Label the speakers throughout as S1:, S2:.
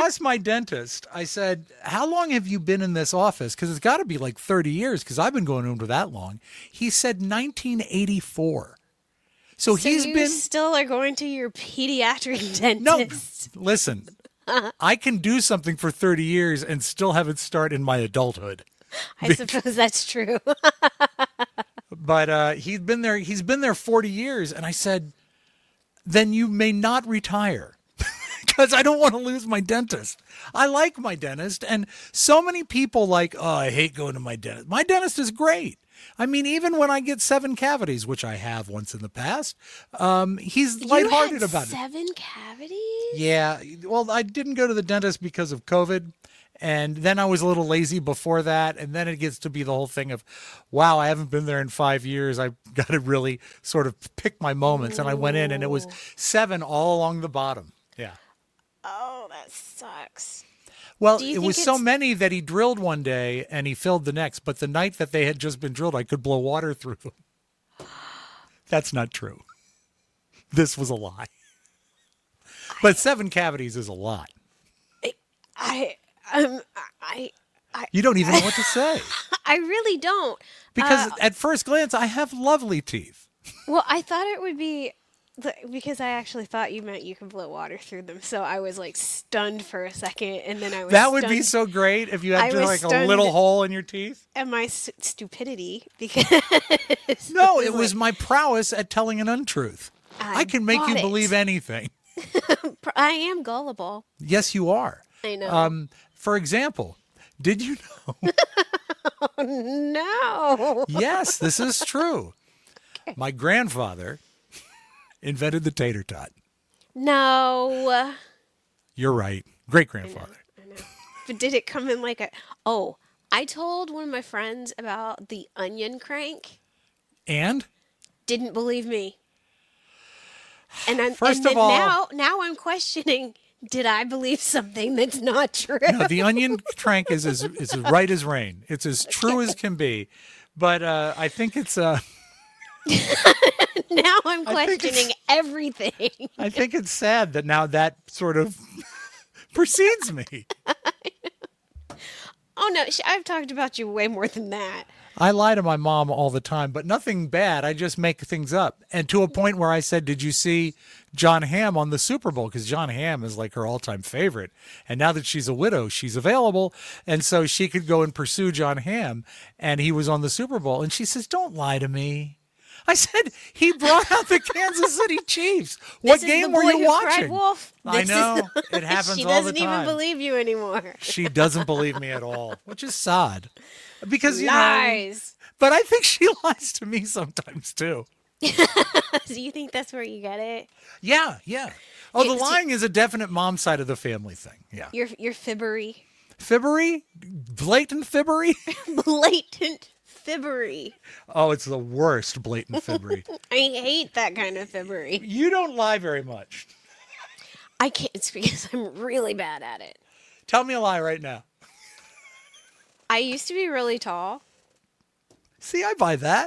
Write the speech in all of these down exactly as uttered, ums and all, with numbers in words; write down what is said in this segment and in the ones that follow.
S1: asked my dentist, I said, how long have you been in this office? Because it's got to be like thirty years because I've been going home for that long. He said nineteen eighty-four. So,
S2: So
S1: he's
S2: you
S1: been.
S2: still are going to your pediatric
S1: No,
S2: dentist.
S1: listen, I can do something for thirty years and still have it start in my adulthood.
S2: I suppose that's true.
S1: But uh, he's been there. He's been there forty years. And I said, then you may not retire. Because I don't want to lose my dentist. I like my dentist. And so many people like, oh, I hate going to my dentist. My dentist is great. I mean, even when I get seven cavities, which I have once in the past, um, he's lighthearted
S2: you had
S1: about
S2: seven
S1: it.
S2: cavities?
S1: Yeah. Well, I didn't go to the dentist because of COVID. And then I was a little lazy before that. And then it gets to be the whole thing of, wow, I haven't been there in five years. I've got to really sort of pick my moments. And I went in and it was seven all along the bottom. Yeah.
S2: Oh, that sucks.
S1: Well,
S2: Do you
S1: it
S2: think
S1: was so
S2: it's-
S1: many that he drilled one day and he filled the next. But the night that they had just been drilled, I could blow water through them. That's not true. This was a lie. But seven cavities is a lot.
S2: I, um, I, I,
S1: You don't even know what to say.
S2: I really don't.
S1: Because
S2: Uh,
S1: at first glance, I have lovely teeth.
S2: Well, I thought it would be the- because I actually thought you meant you could blow water through them. So I was like stunned for a second, and then I was
S1: That would be
S2: stunned
S1: so great if you
S2: I
S1: had just
S2: was
S1: like a
S2: stunned
S1: little hole in your teeth.
S2: at my s- stupidity because
S1: No, it was my prowess at telling an untruth.
S2: I
S1: I can make you
S2: bought it.
S1: believe anything.
S2: I am gullible.
S1: Yes, you are.
S2: I know.
S1: Um, for example, did you know?
S2: No.
S1: Yes, this is true. My grandfather invented the tater tot.
S2: No.
S1: You're right. Great grandfather.
S2: I know. But did it come in like a? Oh, I told one of my friends about the onion crank.
S1: And
S2: Didn't believe me. And I'm
S1: First
S2: and
S1: of
S2: then
S1: all-
S2: now now I'm questioning. Did I believe something that's not true?
S1: no, the onion crank is as is as right as rain. It's as true as can be. But uh, I think it's uh,
S2: Now I'm
S1: I think it's-
S2: questioning everything.
S1: I think it's sad that now that sort of precedes me.
S2: Oh no, sh- I've talked about you way more than that.
S1: I lie to my mom all the time, but nothing bad. I just make things up. And to a point where I said, did you see John Hamm on the Super Bowl? Because John Hamm is like her all-time favorite. And now that she's a widow, she's available. And so she could go and pursue John Hamm. And he was on the Super Bowl. And she says, don't lie to me. I said, he brought out the Kansas City Chiefs. What
S2: This is
S1: game
S2: the
S1: were
S2: boy
S1: you
S2: who cried
S1: watching?
S2: wolf.
S1: I
S2: This is
S1: know.
S2: the-
S1: It happens
S2: She
S1: all the
S2: doesn't even
S1: time.
S2: believe you anymore.
S1: She doesn't believe me at all, which is sad. Because, you know,
S2: Lies.
S1: but I think she lies to me sometimes too.
S2: Do you think that's where you get it?
S1: Yeah, yeah. Oh, the
S2: Yeah, see-
S1: lying is a definite mom side of the family thing. Yeah.
S2: Your your fibbery,
S1: Fibbery? Blatant fibbery?
S2: blatant fibbery.
S1: Oh, it's the worst blatant fibbery.
S2: I hate that kind of fibbery.
S1: You don't lie very much.
S2: I can't. It's because I'm really bad at it.
S1: Tell me a lie right now.
S2: I used to be really tall.
S1: See, I buy that.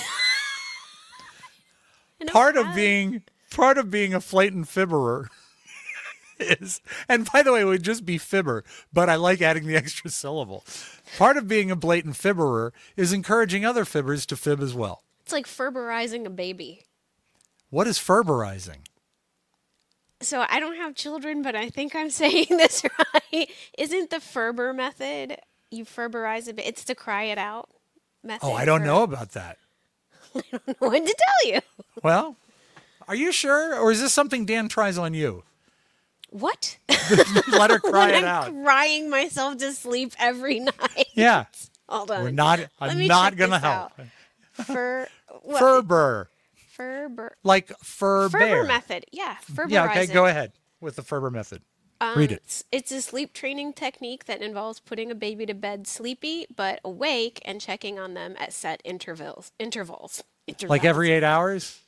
S2: and I'm
S1: Part of
S2: proud.
S1: being part of being a blatant fibberer is, and by the way, it would just be fibber, but I like adding the extra syllable. Part of being a blatant fibberer is encouraging other fibbers to fib as well.
S2: It's like ferberizing a baby.
S1: What is ferberizing?
S2: So I don't have children, but I think I'm saying this right. Isn't the Ferber method? You ferberize a bit. It's the cry it out method.
S1: Oh, I don't
S2: for-
S1: know about that.
S2: what to tell you.
S1: Well, are you sure? Or is this something Dan tries on you?
S2: What?
S1: Let her cry
S2: When
S1: it
S2: I'm
S1: out.
S2: crying myself to sleep every night.
S1: Yeah.
S2: Hold on.
S1: We're not,
S2: Let
S1: I'm
S2: me
S1: not
S2: check
S1: going to
S2: this
S1: help.
S2: out. Fer, what?
S1: Ferber.
S2: Ferber.
S1: Like fur
S2: Ferber
S1: bear.
S2: method. Yeah, ferberizing.
S1: Yeah, okay, go ahead with the Ferber method.
S2: Um,
S1: Read it.
S2: It's, it's a sleep training technique that involves putting a baby to bed sleepy but awake and checking on them at set intervals. Intervals. intervals.
S1: Like every eight hours?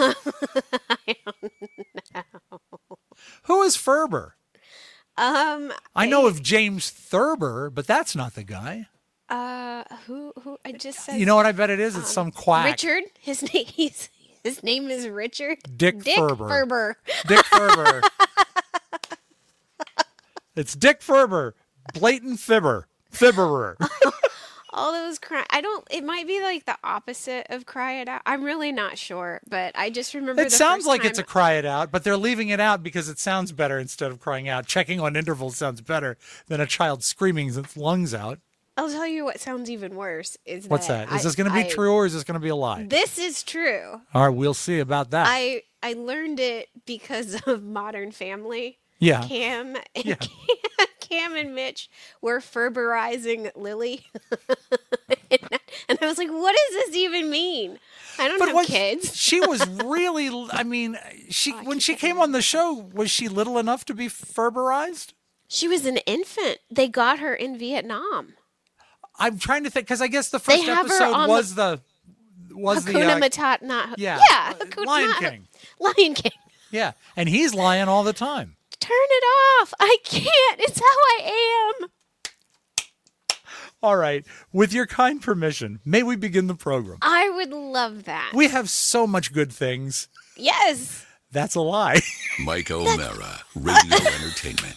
S1: Who is Ferber?
S2: Um.
S1: I know of James Thurber, but that's not the guy.
S2: Uh. Who? Who? I just said.
S1: You know what I bet it is? It's some quack.
S2: Richard. His name. He's, his name is Richard.
S1: Dick
S2: Dick
S1: Ferber.
S2: Ferber.
S1: Dick Ferber. It's Dick Ferber, blatant fibber, fibberer.
S2: All those cry. I don't. It might be like the opposite of cry it out. I'm really not sure, but I just remember.
S1: It
S2: the
S1: sounds
S2: first
S1: like
S2: time,
S1: it's a cry it out, but they're leaving it out because it sounds better instead of crying out. Checking on intervals sounds better than a child screaming its lungs out.
S2: I'll tell you what sounds even worse. Is
S1: What's
S2: that?
S1: that? Is
S2: I-
S1: this going to be
S2: I-
S1: true or is this going to be a lie?
S2: This is true.
S1: All right, we'll see about that.
S2: I I learned it because of Modern Family.
S1: yeah.
S2: Cam and
S1: Yeah.
S2: Cam, Cam and Mitch were Ferberizing Lily, and, I, and I was like, "What does this even mean?" I don't
S1: But
S2: have
S1: what,
S2: kids.
S1: she was really, I mean, she
S2: Oh, I
S1: when
S2: keep
S1: she
S2: getting
S1: came on the show, was she little enough to be Ferberized?
S2: She was an infant. They got her in Vietnam.
S1: I'm trying to think because I guess the first
S2: They have her
S1: episode
S2: on
S1: was the, was the
S2: Hakuna
S1: uh,
S2: Matata, not
S1: yeah,
S2: yeah,
S1: uh,
S2: Hakuna,
S1: Lion
S2: not-
S1: King.
S2: Lion King.
S1: Yeah, and he's lying all the time.
S2: Turn it off. I can't. It's how I am.
S1: All right, with your kind permission, may we begin the program?
S2: I would love that.
S1: We have so much good things.
S2: yes.
S1: That's a lie.
S3: Mike O'Mara, Radio Entertainment.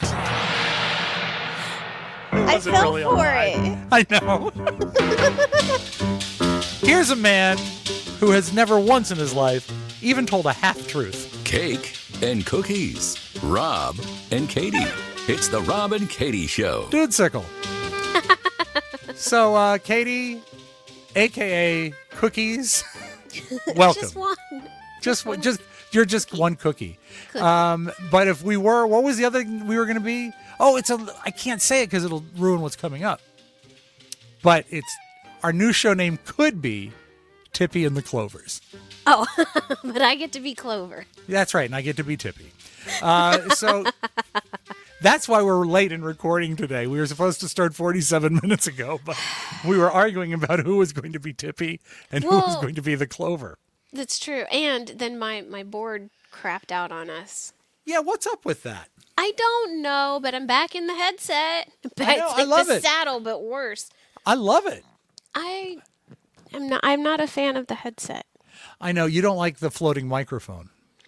S2: I
S1: wasn't
S2: fell
S1: really a
S2: for
S1: lie.
S2: it.
S1: I know. Here's a man who has never once in his life even told a half truth.
S3: Cake and cookies. Rob and Katie. It's the Rob and Katie Show.
S1: Dude Sickle. So, uh, Katie, A K A Cookies, welcome.
S2: Just one.
S1: Just, one- just, you're just one cookie. Um, but if we were, what was the other thing we were going to be? Oh, it's a, I can't say it because it'll ruin what's coming up. But it's, our new show name could be Tippy and the Clovers.
S2: Oh, but I get to be Clover.
S1: That's right, and I get to be Tippy. Uh, so that's why we're late in recording today. We were supposed to start forty-seven minutes ago, but we were arguing about who was going to be Tippy and who was
S2: Well-
S1: going to be the Clover.
S2: That's true. And then my, my board crapped out on us.
S1: Yeah, what's up with that?
S2: I don't know, but I'm back in the headset. Back,
S1: know,
S2: it's
S1: I
S2: like
S1: love
S2: the
S1: it.
S2: saddle, but worse.
S1: I love it.
S2: I am not. I'm not a fan of the headset.
S1: I know you don't like the floating microphone.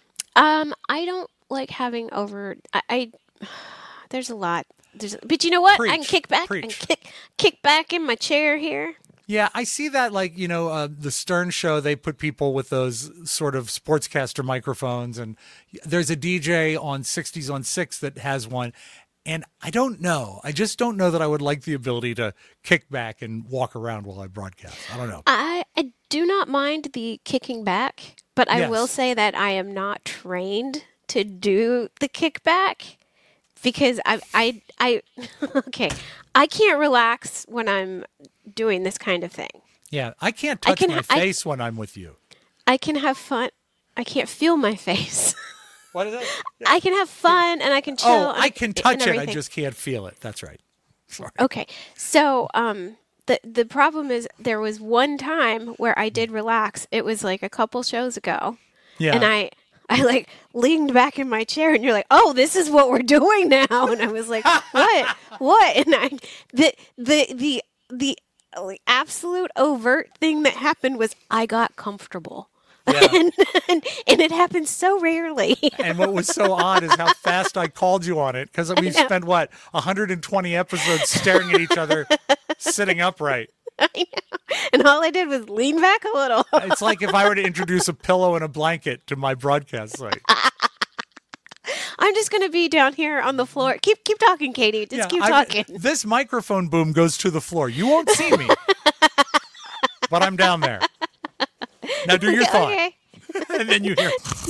S2: Um, I don't like having over. I, I there's a lot. There's, but you know what? I can
S1: Preach,
S2: kick back and
S1: preach.
S2: kick kick back in my chair here.
S1: Yeah, I see that. Like you know, uh, the Stern Show, they put people with those sort of sportscaster microphones, and there's a D J on sixties on six that has one. And I don't know. I just don't know that I would like the ability to kick back and walk around while I broadcast. I don't know.
S2: I, I do not mind the kicking back, but I
S1: Yes.
S2: will say that I am not trained to do the kickback because I I I okay. I can't relax when I'm doing this kind of thing.
S1: Yeah, I can't
S2: I
S1: touch
S2: can
S1: my
S2: ha- I-
S1: face when I'm with you.
S2: I can have fun. I can't feel my face.
S1: What is that?
S2: I can have fun and I can chill.
S1: Oh, I
S2: and-
S1: can
S2: and
S1: touch it. I
S2: everything.
S1: just can't feel it. That's right. Sorry.
S2: Okay. So, um, the the problem is there was one time where I did relax. It was like a couple shows ago,
S1: Yeah.
S2: and I I like leaned back in my chair, and you're like, "Oh, this is what we're doing now," and I was like, "What? What?" And I the the the the like, absolute overt thing that happened was I got comfortable.
S1: Yeah.
S2: and, and and it happens so rarely.
S1: And what was so odd is how fast I called you on it because we've
S2: know.
S1: spent what one hundred twenty episodes staring at each other, sitting upright.
S2: I know. And all I did was lean back a little.
S1: It's like if I were to introduce a pillow and a blanket to my broadcast site.
S2: I'm just gonna be down here on the floor. Keep keep talking, Katie. Just
S1: Yeah,
S2: keep
S1: I-
S2: talking.
S1: This microphone boom goes to the floor. You won't see me, but I'm down there. Now do your thought,
S2: Okay.
S1: and then you hear.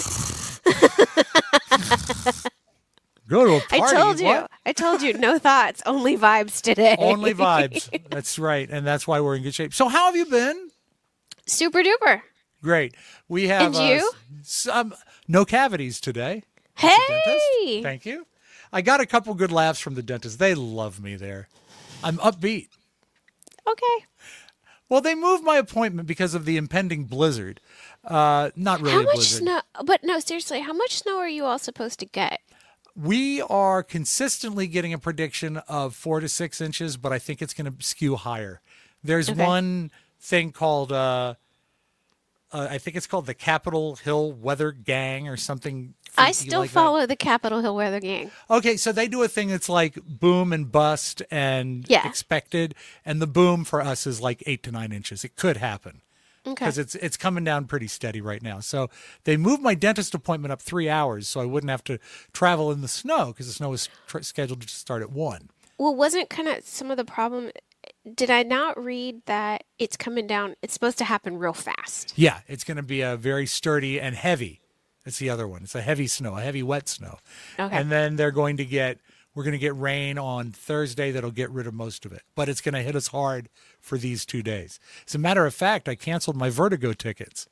S1: Go to a
S2: I
S1: party.
S2: told you.
S1: What?
S2: I told you. No thoughts, only vibes today.
S1: Only vibes. That's right, and that's why we're in good shape. So, how have you been?
S2: Super duper.
S1: Great. We have
S2: And you?
S1: Uh, some no cavities today.
S2: Hey.
S1: Dentist. Thank you. I got a couple good laughs from the dentist. They love me there. I'm upbeat.
S2: Okay.
S1: Well, they moved my appointment because of the impending blizzard. Uh, not really
S2: How
S1: a
S2: much
S1: blizzard.
S2: snow? But no, seriously, how much snow are you all supposed to get?
S1: We are consistently getting a prediction of four to six inches, but I think it's going to skew higher. There's
S2: Okay.
S1: one thing called uh, uh, I think it's called the Capitol Hill Weather Gang or something.
S2: I
S1: freaky
S2: still
S1: like that.
S2: follow the Capitol Hill Weather Gang.
S1: Okay, so they do a thing that's like boom and bust and
S2: Yeah.
S1: expected, and the boom for us is like eight to nine inches. It could happen
S2: Okay.
S1: because it's it's coming down pretty steady right now. So they moved my dentist appointment up three hours, so I wouldn't have to travel in the snow because the snow was tr- scheduled to start at one.
S2: Well, wasn't kind of some of the problem? Did I not read that it's coming down? It's supposed to happen real fast.
S1: Yeah, it's going to be a very sturdy and heavy. That's the other one. It's a heavy snow, a heavy wet snow.
S2: Okay.
S1: And then they're going to get, we're going to get rain on Thursday that'll get rid of most of it. But it's going to hit us hard for these two days. As a matter of fact, I canceled my Vertigo tickets.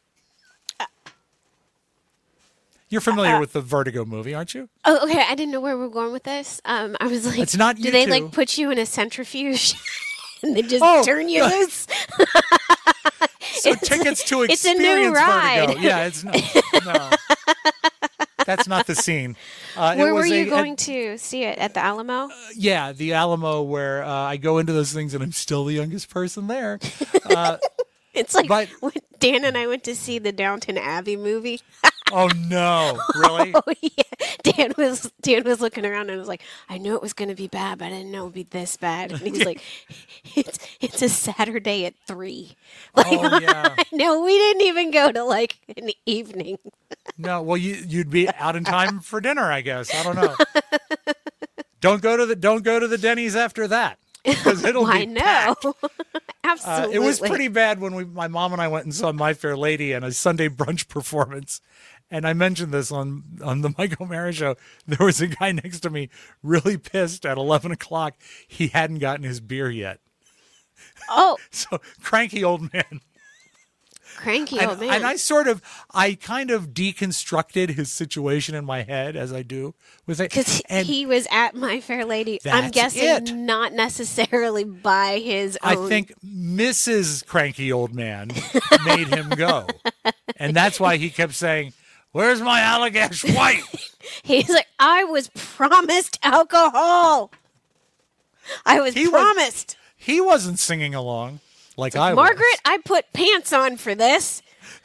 S1: You're familiar
S2: Uh,
S1: with the Vertigo movie, aren't you?
S2: Oh, okay. I didn't know where we were going with this. Um, I was like,
S1: It's not
S2: do
S1: you
S2: they
S1: two.
S2: like put you in a centrifuge and they just
S1: Oh,
S2: turn you
S1: no.
S2: loose?
S1: So tickets to
S2: it's a new
S1: experience
S2: ride.
S1: Vertigo. Yeah, it's no. no. That's not the scene. Uh, it
S2: Where were
S1: was
S2: you
S1: a- a-
S2: going to see it? At the Alamo?
S1: Yeah, the Alamo, where uh, I go into those things and I'm still the youngest person there.
S2: It's like
S1: but-
S2: when Dan and I went to see the Downton Abbey movie.
S1: Oh no, really?
S2: Oh yeah, Dan was Dan was looking around and was like, I knew it was going to be bad, but I didn't know it would be this bad. And he's like, it's it's a Saturday at three. Like,
S1: Oh yeah.
S2: no, we didn't even go to like an evening.
S1: No, well, you you'd be out in time for dinner, I guess. I don't know. Don't go to the don't go to the Denny's after that because it'll
S2: I
S1: be
S2: know,
S1: packed. Uh,
S2: absolutely.
S1: it was pretty bad when we my mom and I went and saw My Fair Lady and a Sunday brunch performance. And I mentioned this on on the Mike O'Mara show. There was a guy next to me really pissed at eleven o'clock. He hadn't gotten his beer yet.
S2: Oh,
S1: So cranky old man.
S2: cranky
S1: And,
S2: old man.
S1: and I sort of, I kind of deconstructed his situation in my head as I do with it.
S2: because
S1: And
S2: he was at My Fair Lady. I'm
S1: That's
S2: guessing
S1: it.
S2: not necessarily by his
S1: I
S2: own.
S1: think Missus Cranky Old Man made him go. And that's why he kept saying, "Where's my Allagash White?"
S2: He's like, I was promised alcohol. I was
S1: He was-
S2: promised.
S1: He wasn't singing along like I was.
S2: Margaret, I put pants on for this.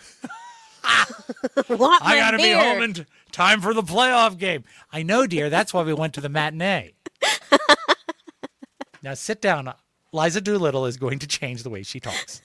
S2: Want
S1: I
S2: my
S1: got to be
S2: beer.
S1: home in t- time for the playoff game. I know, dear. That's why we went to the matinee. Now sit down. Liza Doolittle is going to change the way she talks.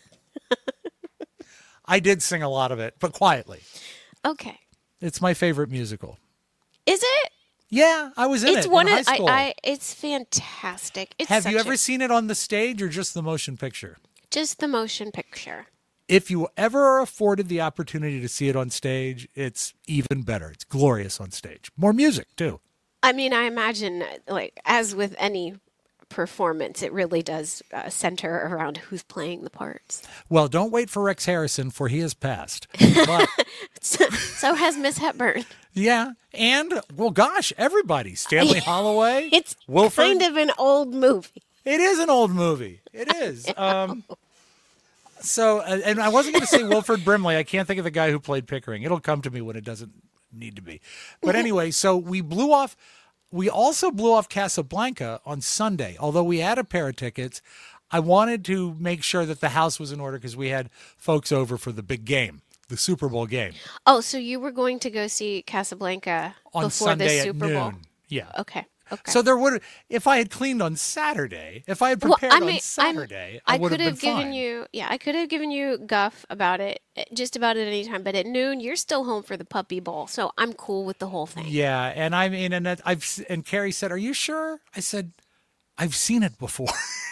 S1: I did sing a lot of it, but quietly.
S2: Okay.
S1: It's my favorite musical.
S2: Is it?
S1: Yeah, I was in
S2: It's
S1: it
S2: one
S1: in
S2: of
S1: high
S2: I,
S1: school.
S2: I it's fantastic. It's
S1: Have
S2: such
S1: you ever
S2: a-
S1: seen it on the stage or just the motion picture?
S2: just the motion picture?
S1: If you ever are afforded the opportunity to see it on stage, it's even better. It's glorious on stage. More music, too.
S2: I mean, I imagine like as with any performance, it really does uh, center around who's playing the parts.
S1: Well, don't wait for Rex Harrison, for he has passed. But
S2: So, so has Miss Hepburn.
S1: yeah, and, well, gosh, everybody. Stanley Holloway,
S2: It's
S1: Wilford.
S2: kind of an old movie.
S1: It is an old movie. It is. Um, so, uh, and I wasn't going to say Wilford Brimley. I can't think of the guy who played Pickering. It'll come to me when it doesn't need to be. But anyway, so we blew off. We also blew off Casablanca on Sunday. Although we had a pair of tickets, I wanted to make sure that the house was in order because we had folks over for the big game, the Super Bowl game,
S2: Oh, so you were going to go see Casablanca
S1: on
S2: before
S1: Sunday
S2: the Super
S1: at
S2: Bowl?
S1: noon. Yeah.
S2: Okay. Okay.
S1: So there would, if I had cleaned on Saturday, if I had
S2: Well,
S1: prepared
S2: I mean,
S1: on
S2: I'm-
S1: Saturday, I,
S2: I
S1: would
S2: could
S1: have
S2: have
S1: been
S2: given
S1: fine.
S2: you, yeah, I could have given you guff about it, eh, just about at any time. But at noon, you're still home for the Puppy Bowl, so I'm cool with the whole thing.
S1: Yeah, and I mean, and that- I've s- and Carrie said, "Are you sure?" I said, "I've seen it before."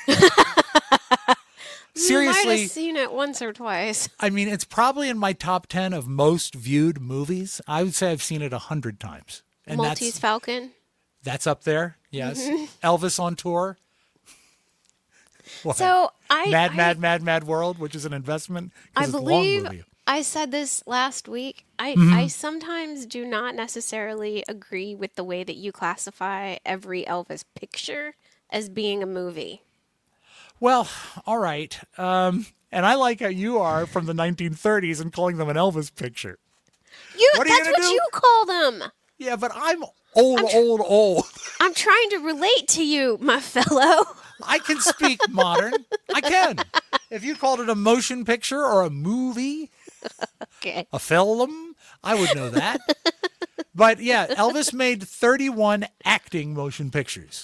S2: You might
S1: Seriously,
S2: have seen it once or twice.
S1: I mean, it's probably in my top ten of most viewed movies. I would say I've seen it a hundred times, and
S2: Maltese
S1: that's
S2: Falcon.
S1: that's up there. Yes,
S2: Mm-hmm.
S1: Elvis on tour. What?
S2: So I,
S1: Mad,
S2: I,
S1: Mad, Mad, Mad World, which is an investment. 'cause
S2: I
S1: it's a long
S2: believe
S1: movie.
S2: I said this last week. I,
S1: Mm-hmm.
S2: I sometimes do not necessarily agree with the way that you classify every Elvis picture as being a movie.
S1: Well, all right. Um, and I like how you are from the nineteen thirties and calling them an Elvis picture.
S2: You,
S1: What are you
S2: that's
S1: gonna
S2: what
S1: do?
S2: you call them.
S1: Yeah, but I'm old, old, old.
S2: I'm trying to relate to you, my fellow.
S1: I can speak modern. I can. If you called it a motion picture or a movie,
S2: Okay.
S1: A film? I would know that. But yeah, Elvis made thirty-one acting motion pictures.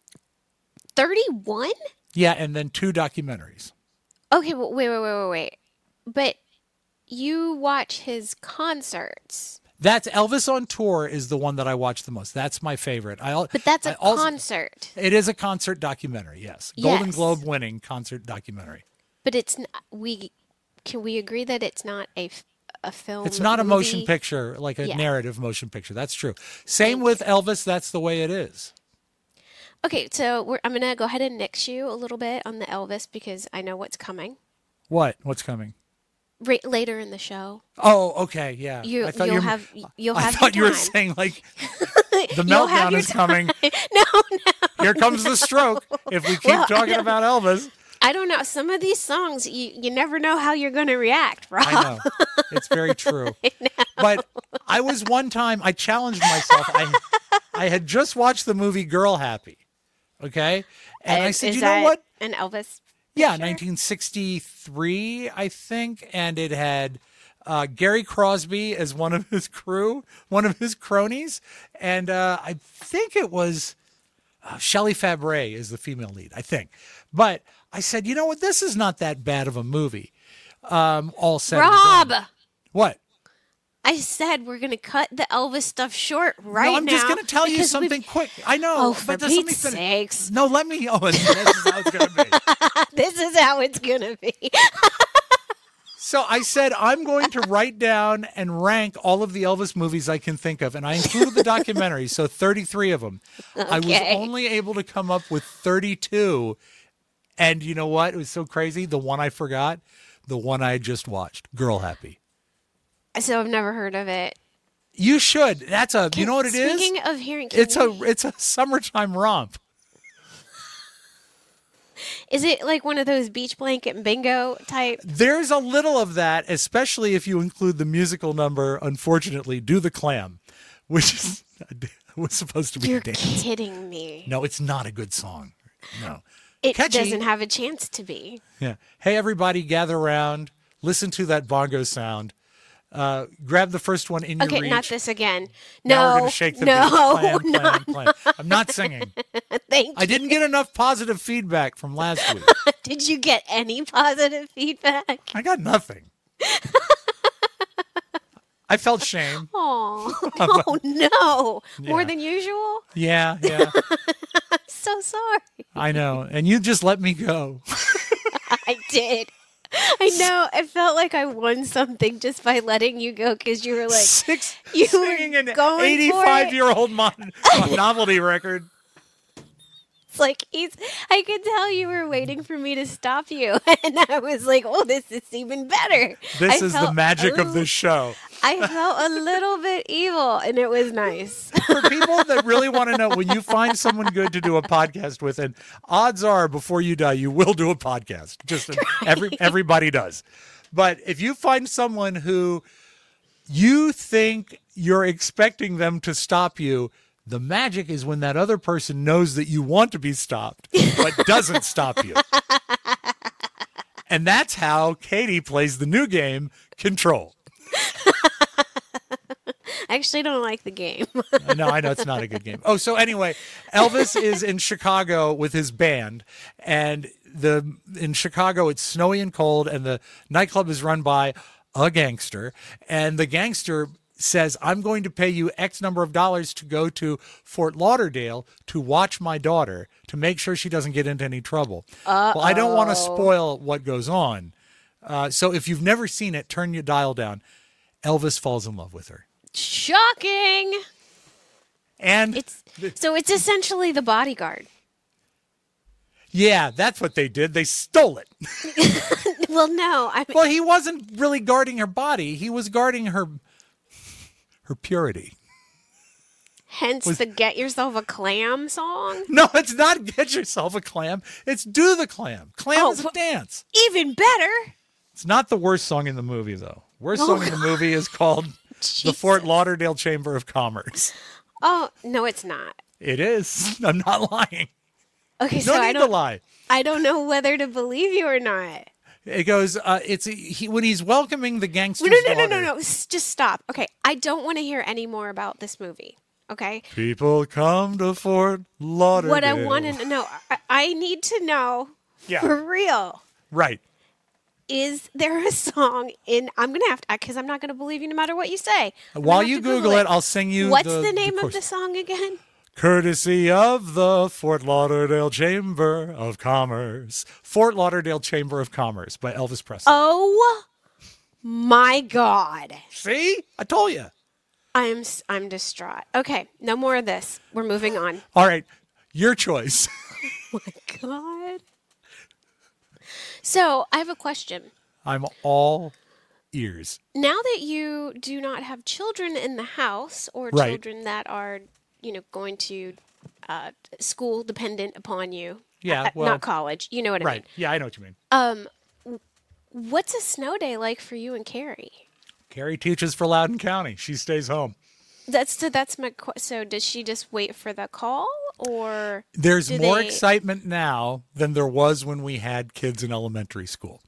S2: thirty-one?
S1: Yeah, and then two documentaries.
S2: Okay, well, wait, wait, wait, wait, wait. But you watch his concerts.
S1: That's Elvis on Tour is the one that I watch the most. That's my favorite. I,
S2: But that's a
S1: I also-
S2: concert.
S1: It is a concert documentary, yes. Golden
S2: Yes.
S1: Globe winning concert documentary.
S2: But it's not, we can we agree that it's not a, f- a film.
S1: It's not a motion
S2: movie?
S1: picture, like a
S2: Yeah.
S1: narrative motion picture. That's true. Same
S2: Thank
S1: with Elvis. That's the way it is.
S2: Okay, so we're, I'm gonna go ahead and nix you a little bit on the Elvis because I know what's coming
S1: What? What's coming?
S2: right later in the show.
S1: Oh, okay, yeah.
S2: You
S1: I thought
S2: you'll
S1: you were-
S2: have you'll
S1: I
S2: have
S1: thought you
S2: your
S1: were
S2: time.
S1: saying like the
S2: You'll have
S1: meltdown
S2: your
S1: is coming.
S2: no, no.
S1: Here comes the stroke. If we keep
S2: Well, I
S1: talking
S2: don't-
S1: about Elvis,
S2: I don't know. Some of these songs, you, you never know how you're going to react, Rob.
S1: I know it's very true. But I was one time I challenged myself. I I had just watched the movie Girl Happy, okay, and I
S2: Is-
S1: said,
S2: is
S1: you know
S2: that
S1: what?
S2: An Elvis.
S1: Yeah,
S2: picture?
S1: nineteen sixty-three, I think, and it had uh, Gary Crosby as one of his crew, one of his cronies, and uh, I think it was uh, Shelley Fabre is the female lead, I think. But I said, you know what? This is not that bad of a movie. Um, all said and
S2: Rob,
S1: done. What?
S2: I said we're going to cut the Elvis stuff short right
S1: no, I'm
S2: now.
S1: just going to tell you
S2: because we've-
S1: something quick. I know.
S2: Oh, for
S1: but just let me
S2: Pete's
S1: finish.
S2: sakes.
S1: No, let me. Oh, and this is how it's going to be.
S2: This is how it's going to be.
S1: So I said, I'm going to write down and rank all of the Elvis movies I can think of. And I included the documentaries, so thirty-three of them. I was
S2: Okay.
S1: only able to come up with thirty-two. And you know what? It was so crazy. The one I forgot, the one I had just watched, Girl Happy.
S2: So I've never heard of it.
S1: You should. That's a, you know what it is?
S2: Speaking of hearing, can
S1: It's a,
S2: you-
S1: it's a summertime romp.
S2: is it like one of those beach blanket bingo type?
S1: There's a little of that, especially if you include the musical number, unfortunately, Do the Clam, which is, was supposed to be
S2: You're
S1: a dance.
S2: kidding me.
S1: No, it's not a good song. No.
S2: It
S1: Catchy.
S2: doesn't have a chance to be.
S1: Yeah. Hey, everybody, gather around. Listen to that bongo sound. Uh, grab the first one in your
S2: Okay,
S1: reach.
S2: not this again.
S1: Now
S2: No,
S1: we're going to shake the
S2: no,
S1: beat. Plan,
S2: no,
S1: plan, plan. I'm not singing.
S2: thank
S1: I didn't get enough positive feedback from last week.
S2: you. Did you get any positive feedback?
S1: I got nothing. I felt shame.
S2: Oh, oh no! More
S1: Yeah.
S2: than usual.
S1: Yeah, yeah.
S2: So sorry.
S1: I know. And you just let me go.
S2: I did. I know. I felt like I won something just by letting you go because you were like,
S1: Six,
S2: you were
S1: singing an
S2: going for it.
S1: eighty-five-year-old mon- novelty record.
S2: it's like he's. I could tell you were waiting for me to stop you, and I was like, oh, this is even better.
S1: This
S2: I
S1: is the
S2: felt
S1: magic
S2: a
S1: of this show.
S2: I felt a little bit evil, and it was nice.
S1: For people that really want to know, when you find someone good to do a podcast with, and odds are before you die, you will do a podcast. Just every everybody does. But if you find someone who you think you're expecting them to stop you, the magic is when that other person knows that you want to be stopped, but doesn't stop you. And that's how Katie plays the new game, Control.
S2: I actually don't like the game.
S1: No, I know it's not a good game. Oh, so anyway, Elvis is in Chicago with his band, and the in Chicago it's snowy and cold, and the nightclub is run by a gangster, and the gangster says, I'm going to pay you X number of dollars to go to Fort Lauderdale to watch my daughter to make sure she doesn't get into any trouble. Well, I don't want to spoil what goes on. Uh, so if you've never seen it, turn your dial down. Elvis falls in love with her.
S2: Shocking.
S1: And
S2: It's so it's essentially The Bodyguard.
S1: yeah, that's what they did. They stole it.
S2: Well, no, I mean,
S1: Well, he wasn't really guarding her body. He was guarding her her purity.
S2: hence the "Get Yourself a Clam" song.
S1: No, it's not Get Yourself a Clam. It's Do the Clam. Clam
S2: Oh,
S1: is a
S2: but-
S1: dance.
S2: Even better.
S1: It's not the worst song in the movie, though. Worst
S2: Oh,
S1: song in the movie is called the
S2: Jesus.
S1: Fort Lauderdale Chamber of Commerce.
S2: Oh no, it's not.
S1: It is. I'm not lying.
S2: Okay,
S1: No
S2: so I
S1: need to
S2: don't.
S1: lie.
S2: I don't know whether to believe you or not.
S1: It goes. Uh, it's he when he's welcoming the gangster's
S2: No, no, no, no,
S1: daughter.
S2: no, no. S- Just stop. Okay, I don't want to hear any more about this movie. Okay.
S1: People come to Fort Lauderdale.
S2: What I want to know, I, I need to know
S1: Yeah.
S2: for real.
S1: Right.
S2: Is there a song in? I'm gonna have to because I'm not gonna believe you no matter what you say. I'm gonna
S1: While
S2: have
S1: you
S2: to
S1: Google it, I'll sing you.
S2: What's
S1: the,
S2: the name
S1: the
S2: of
S1: chorus.
S2: the song again?
S1: Courtesy of the Fort Lauderdale Chamber of Commerce. Fort Lauderdale Chamber of Commerce by Elvis Presley.
S2: Oh my God!
S1: See? I told you.
S2: I'm s- I'm distraught. Okay, no more of this. We're moving on.
S1: All right. Your choice.
S2: God. So I have a question.
S1: I'm all ears.
S2: Now that you do not have children in the house or
S1: Right.
S2: children that are, you know, going to uh, school dependent upon you.
S1: Yeah,
S2: uh,
S1: well-
S2: not college. You know what I
S1: Right. Yeah, I know what you mean.
S2: mean. Um, what's a snow day like for you and Carrie?
S1: Carrie teaches for Loudoun County. She stays home.
S2: That's so. That's my. qu- So does she just wait for the call, or
S1: There's
S2: do
S1: more
S2: they-
S1: excitement now than there was when we had kids in elementary school.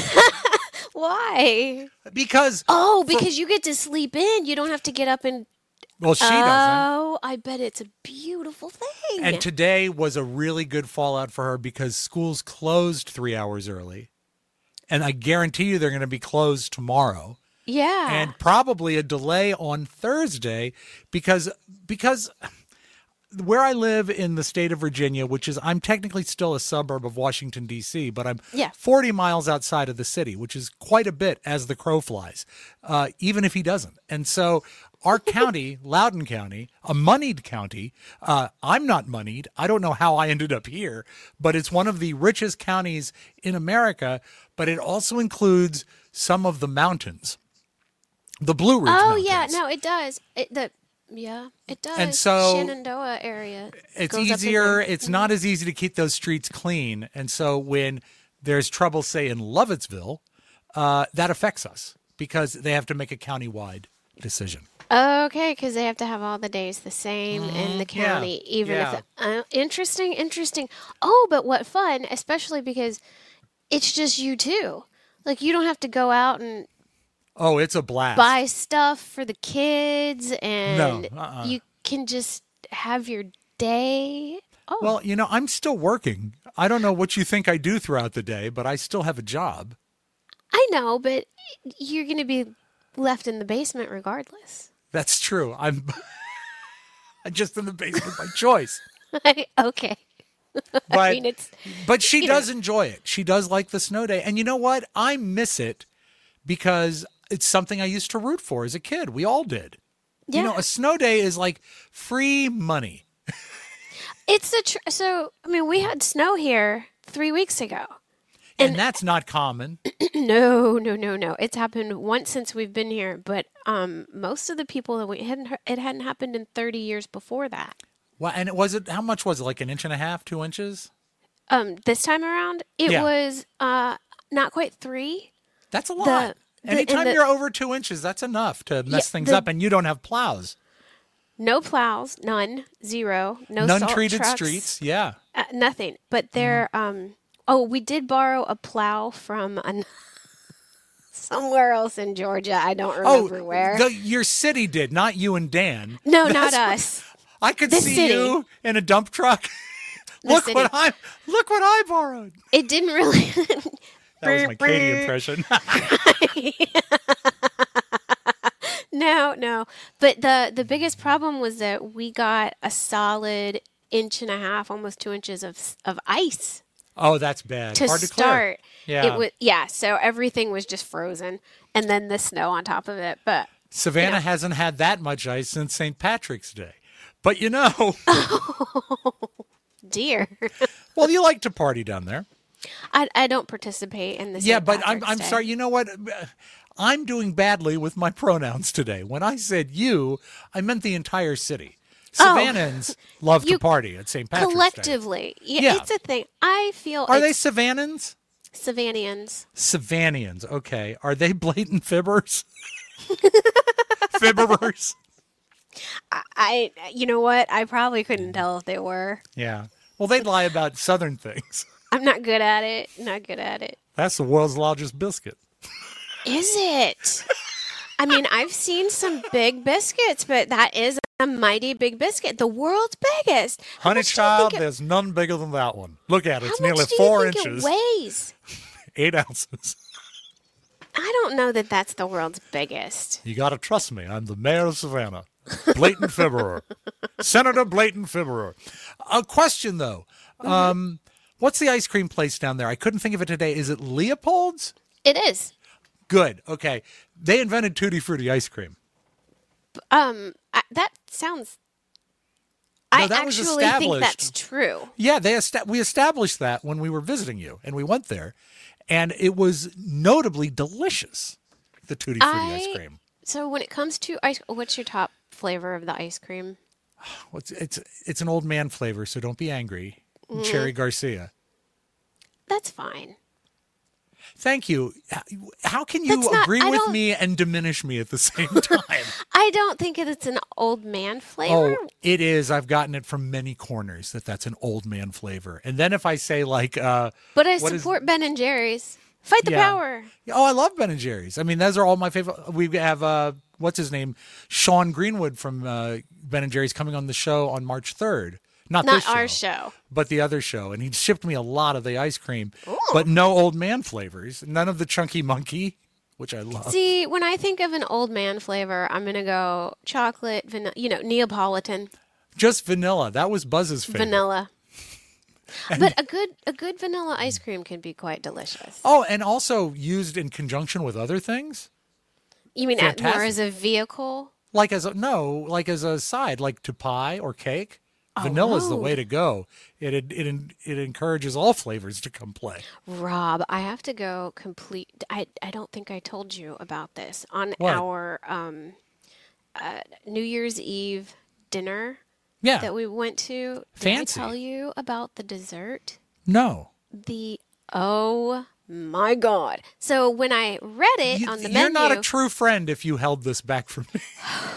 S2: Why?
S1: Because,
S2: Oh, because you get to sleep in. You don't have to get up and.
S1: well, she doesn't.
S2: Oh, I bet it's a beautiful thing.
S1: And today was a really good fallout for her because schools closed three hours early. And I guarantee you they're going to be closed tomorrow.
S2: yeah.
S1: And probably a delay on Thursday because because where I live in the state of Virginia, which is I'm technically still a suburb of Washington D C, but I'm
S2: Yeah.
S1: forty miles outside of the city, which is quite a bit as the crow flies, uh, even if he doesn't. And so our county, Loudoun County, a moneyed county, uh, I'm not moneyed. I don't know how I ended up here, but it's one of the richest counties in America, but it also includes some of the mountains. The Blue Ridge
S2: Oh
S1: Mountains.
S2: yeah, no, it does. It the yeah, it does.
S1: And so-
S2: Shenandoah area.
S1: It's
S2: goes up in
S1: easier.
S2: there.
S1: It's not as easy to keep those streets clean. And so when there's trouble, say, in Lovettsville, uh, that affects us because they have to make a countywide decision.
S2: Okay, because they have to have all the days the same in the
S1: Mm-hmm. yeah,
S2: county, even
S1: yeah.
S2: if uh, interesting, interesting. Oh, but what fun! Especially because it's just you two. Like you don't have to go out and
S1: Oh, it's a blast.
S2: buy stuff for the kids, and
S1: uh-uh.
S2: you can just have your day. Oh,
S1: Well, you know, I'm still working. I don't know what you think I do throughout the day, but I still have a job.
S2: I know, but you're going to be left in the basement regardless.
S1: That's true. I'm, I'm just in the basement by choice.
S2: Okay.
S1: But,
S2: I mean, it's
S1: but she
S2: you
S1: does
S2: know.
S1: enjoy it. She does like the snow day. And you know what? I miss it because it's something I used to root for as a kid. We all did.
S2: yeah.
S1: You know, a snow day is like free money.
S2: It's the tr- so. I mean, we had snow here three weeks ago.
S1: And, that's not common.
S2: No, no, no, no. It's happened once since we've been here, but um, most of the people that we hadn't heard, it hadn't happened in thirty years before that.
S1: Well, and it was it how much was it? Like an inch and a half, two inches?
S2: Um, this time around, it
S1: Yeah.
S2: was uh not quite three.
S1: That's a lot.
S2: The- the-
S1: Anytime
S2: and the-
S1: you're over two inches, that's enough to mess
S2: Yeah,
S1: things
S2: the-
S1: up, and you don't have plows.
S2: No plows, none, zero, no
S1: None
S2: salt
S1: treated
S2: trucks,
S1: streets. Yeah.
S2: uh, nothing. But there, um, oh, we did borrow a plow from an somewhere else in Georgia. I don't remember
S1: Oh,
S2: where.
S1: the, your city did, not you and Dan.
S2: no,
S1: That's
S2: not
S1: what-
S2: us.
S1: I could
S2: The
S1: see
S2: city.
S1: you in a dump truck.
S2: The
S1: look
S2: city.
S1: what I look what I borrowed.
S2: It didn't really.
S1: That was my Katie impression.
S2: No, no. But the the biggest problem was that we got a solid inch and a half, almost two inches of s- of ice
S1: Oh, that's bad.
S2: to
S1: Hard to clear.
S2: start.
S1: Yeah.
S2: It was yeah. So everything was just frozen, and then the snow on top of it. But
S1: Savannah
S2: Yeah.
S1: hasn't had that much ice since Saint Patrick's Day. But you know,
S2: dear,
S1: well, you like to party down there.
S2: I I don't participate in this.
S1: Yeah, but I'm I'm sorry. You know what? I'm doing badly with my pronouns today. When I said you, I meant the entire city. Savannans love to
S2: Oh. You-
S1: party at Saint Patrick's Day.
S2: Collectively, yeah,
S1: Yeah.
S2: it's a thing. I feel
S1: Are they
S2: it's
S1: Savannans?
S2: Savannians.
S1: Savannians. Okay. Are they blatant fibbers? Fibberers?
S2: I, you know what? I probably couldn't tell if they were.
S1: Yeah. Well, they'd lie about Southern things.
S2: I'm not good at it. Not good at it.
S1: That's the world's largest biscuit.
S2: Is it? I mean, I've seen some big biscuits, but that is a mighty big biscuit. The world's biggest. How
S1: Honey
S2: much do you
S1: child,
S2: think it-
S1: there's none bigger than that one. Look at it. It's
S2: How
S1: nearly
S2: much do
S1: four
S2: you think
S1: inches.
S2: it weighs?
S1: Eight ounces.
S2: I don't know that that's the world's biggest.
S1: You got to trust me. I'm the mayor of Savannah. Blayton Fibberer. Senator Blayton Fibberer. A question, though.
S2: Mm-hmm.
S1: Um, what's the ice cream place down there? I couldn't think of it today. Is it Leopold's?
S2: It is.
S1: Good. Okay. They invented Tutti Frutti ice cream.
S2: Um, I, that sounds.
S1: No,
S2: I
S1: that was
S2: actually think
S1: established.
S2: that's true.
S1: Yeah, they esta- we established that when we were visiting you, and we went there, and it was notably delicious, the Tutti Frutti
S2: I-
S1: ice cream.
S2: So when it comes to ice, what's your top flavor of the ice cream?
S1: What's it's it's an old man flavor, so don't be angry.
S2: Mm-hmm.
S1: Cherry Garcia.
S2: That's fine.
S1: Thank you. How can you
S2: That's not-
S1: agree
S2: I
S1: with
S2: don't-
S1: me and diminish me at the same time?
S2: I don't think it's an old man flavor.
S1: Oh, it is. I've gotten it from many corners that that's an old man flavor. And then if I say like, uh,
S2: But I
S1: what is-
S2: support Ben and Jerry's. Fight the
S1: Yeah.
S2: power.
S1: oh, I love Ben and Jerry's. I mean, those are all my favorite. We have uh, what's his name, Sean Greenwood from uh, Ben and Jerry's coming on the show on March third. Not,
S2: Not
S1: this
S2: our
S1: show,
S2: show.
S1: but the other show, and he shipped me a lot of the ice cream, but no old man flavors. None of the Chunky Monkey, which I love.
S2: See, when I think of an old man flavor, I'm gonna go chocolate, vanilla. You know, Neapolitan,
S1: Just vanilla. That was Buzz's favorite.
S2: vanilla. But a good a good vanilla ice cream can be quite delicious.
S1: Oh, and also used in conjunction with other things,
S2: You mean at, more
S1: fantastic.
S2: as a vehicle?
S1: like as a no, like as a side, like to pie or cake. Vanilla is the
S2: Oh.
S1: way to go. It, it it it encourages all flavors to come play.
S2: Rob, I have to go complete. I, I don't think I told you about this. On
S1: What?
S2: our um, uh, New Year's Eve dinner
S1: Yeah.
S2: that we went to,
S1: Fancy.
S2: did I tell you about the dessert?
S1: No.
S2: The, oh my God. So when I read it
S1: You,
S2: on the
S1: you're
S2: menu,
S1: not a true friend if you held this back from me.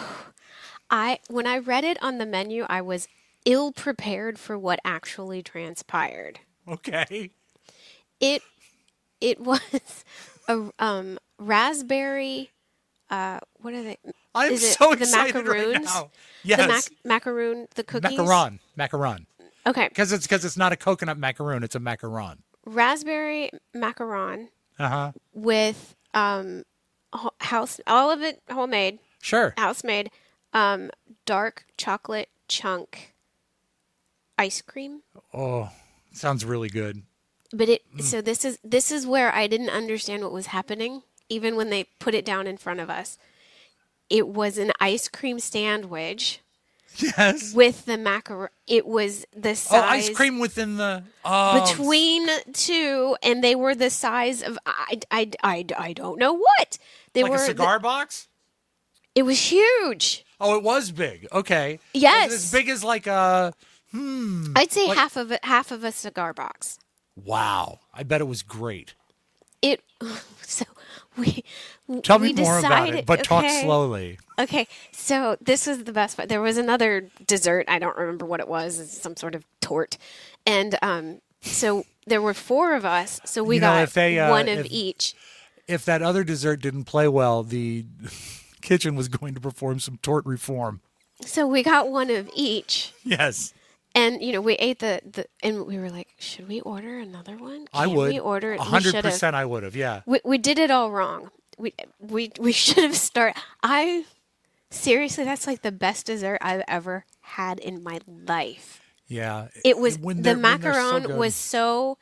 S2: I when I read it on the menu, I was ill prepared for what actually transpired.
S1: Okay.
S2: It it was a um, raspberry. Uh, what are they?
S1: I'm
S2: Is it
S1: so
S2: the
S1: excited right
S2: macaroons?
S1: now.
S2: The
S1: Yes.
S2: mac- macaroon, the cookies.
S1: macaron. Macaron.
S2: Okay,
S1: Because it's because it's not a coconut macaroon. It's a macaron.
S2: raspberry macaron
S1: Uh huh.
S2: with um, ho- house, all of it homemade,
S1: Sure.
S2: house made, um, dark chocolate chunk ice cream.
S1: Oh, sounds really good.
S2: But it
S1: Mm.
S2: so this is this is where I didn't understand what was happening even when they put it down in front of us. It was an ice cream sandwich
S1: Yes.
S2: with the macaron. It was the
S1: Oh,
S2: size
S1: ice cream within the oh,
S2: between two, and they were the size of I, I, I, I don't know what they
S1: like
S2: were.
S1: a
S2: the-
S1: cigar box.
S2: it was huge.
S1: Oh, it was big. Okay.
S2: Yes.
S1: Was it as big as like a
S2: I'd say half of it, half of a cigar box.
S1: wow. I bet it was great.
S2: It so we
S1: Tell
S2: we
S1: me more about
S2: decided-
S1: it, but talk
S2: okay.
S1: slowly.
S2: Okay, so this was the best part. There was another dessert. I don't remember what it was. It's some sort of tort, and um, so there were four of us. So we
S1: You know,
S2: got
S1: if they, uh,
S2: one of
S1: if-
S2: each.
S1: If that other dessert didn't play well, the kitchen was going to perform some tort reform.
S2: So we got one of each,
S1: Yes.
S2: and you know we ate the, the and we were like, should we order another one?
S1: I
S2: Can
S1: would.
S2: We order it.
S1: A
S2: We
S1: hundred
S2: should've.
S1: percent I would have, yeah.
S2: We we did it all wrong. We we we should have started. I seriously, that's like the best dessert I've ever had in my life.
S1: Yeah.
S2: It was
S1: When
S2: the
S1: they're- when they're so
S2: macaron
S1: good.
S2: was so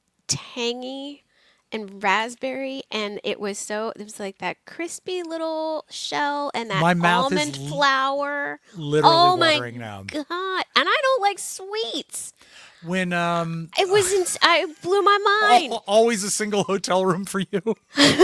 S2: tangy and raspberry, and it was so it was like that crispy little shell and that
S1: My mouth is
S2: almond
S1: l-
S2: flour.
S1: literally
S2: oh my
S1: watering now.
S2: god! And I don't like sweets.
S1: When um
S2: It was ins- I blew my mind.
S1: al- always a single hotel room for you.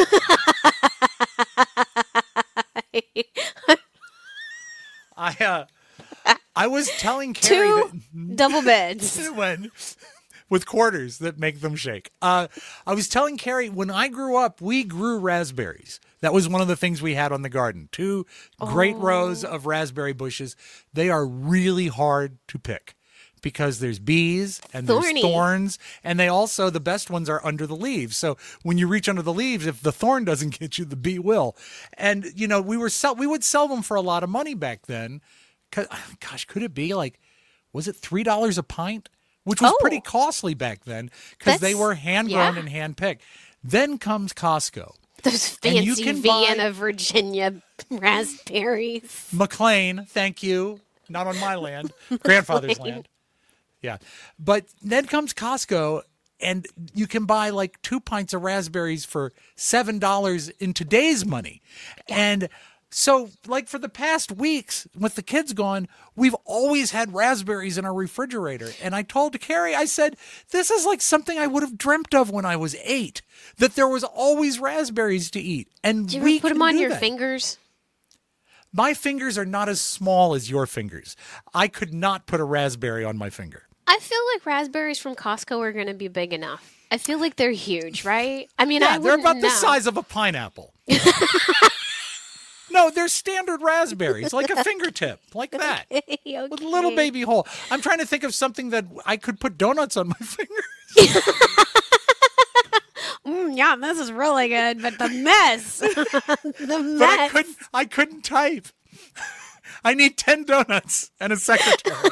S1: I uh I was telling Carrie
S2: Two double beds.
S1: that when with quarters that make them shake. Uh, I was telling Carrie when I grew up, we grew raspberries. That was one of the things we had on the garden. Two great rows of raspberry bushes. They are really hard to pick because there's bees and there's
S2: Thorny.
S1: thorns, and they also, the best ones are under the leaves. So when you reach under the leaves, if the thorn doesn't get you, the bee will. And you know, we were sell we would sell them for a lot of money back then. 'Cause, gosh, could it be like, was it three dollars a pint? Which was
S2: Oh.
S1: pretty costly back then because they
S2: That's-
S1: were hand grown
S2: yeah.
S1: and hand picked. Then comes Costco.
S2: Those
S1: And you
S2: fancy
S1: can buy-
S2: Vienna, Virginia raspberries.
S1: McLean, thank you. Not on my land, grandfather's land. Yeah. But then comes Costco, and you can buy like two pints of raspberries for seven dollars in today's money. And so, like, for the past weeks, with the kids gone, we've always had raspberries in our refrigerator. And I told Carrie, I said, this is like something I would have dreamt of when I was eight, that there was always raspberries to eat. And
S2: Do you
S1: we
S2: ever put
S1: can
S2: them on
S1: do
S2: your
S1: that.
S2: fingers?
S1: My fingers are not as small as your fingers. I could not put a raspberry on my finger.
S2: I feel like raspberries from Costco are going to be big enough. I feel like they're huge, right? I mean,
S1: Yeah,
S2: I
S1: they're
S2: wouldn't
S1: about
S2: know.
S1: the size of a pineapple. No, they're standard raspberries, like a fingertip, like that,
S2: Okay.
S1: with a little baby hole. I'm trying to think of something that I could put donuts on my fingers.
S2: Mm, yeah, this is really good, but the mess, the mess.
S1: But I couldn't. I couldn't type. I need ten donuts and a secretary.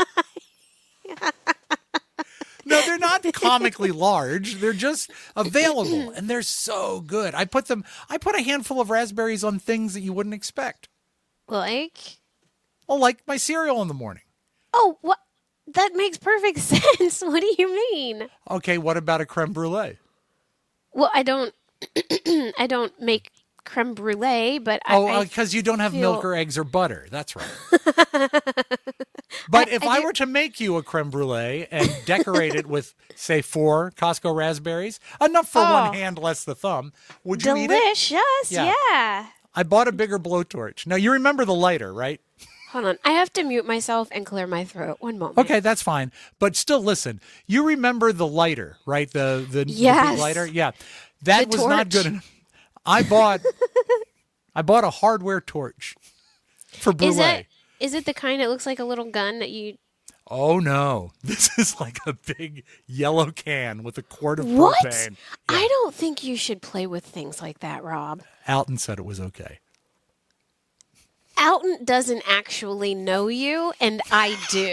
S1: No, they're not comically large. They're just available, and they're so good. I put them. I put a handful of raspberries on things that you wouldn't expect.
S2: Like,
S1: Oh, like my cereal in the morning.
S2: oh, what? That makes perfect sense. What do you mean?
S1: Okay, what about a creme brulee?
S2: Well, I don't, I don't make creme brulee, but I,
S1: Oh,
S2: I
S1: because you don't have milk
S2: feel-
S1: or eggs or butter. That's right. But if
S2: I
S1: I
S2: do-
S1: were to make you a creme brulee and decorate it with, say, four Costco raspberries, enough for
S2: Oh.
S1: one hand, less the thumb, would you eat it?
S2: delicious.
S1: Yeah.
S2: Yeah.
S1: I bought a bigger blowtorch. Now, you remember the lighter, right?
S2: Hold on. I have to mute myself and clear my throat. One moment.
S1: Okay, that's fine. But still, listen. You remember the lighter, right? The the, the big
S2: Yes.
S1: lighter. Yeah, that
S2: The
S1: was not
S2: torch.
S1: good enough. I bought I bought a hardware torch for brulee.
S2: Is it? Is it the kind that looks like a little gun that you?
S1: Oh no, this is like a big yellow can with a quart of
S2: What?
S1: propane.
S2: I don't think you should play with things like that, Rob.
S1: Alton said it was okay.
S2: Alton doesn't actually know you, and I do.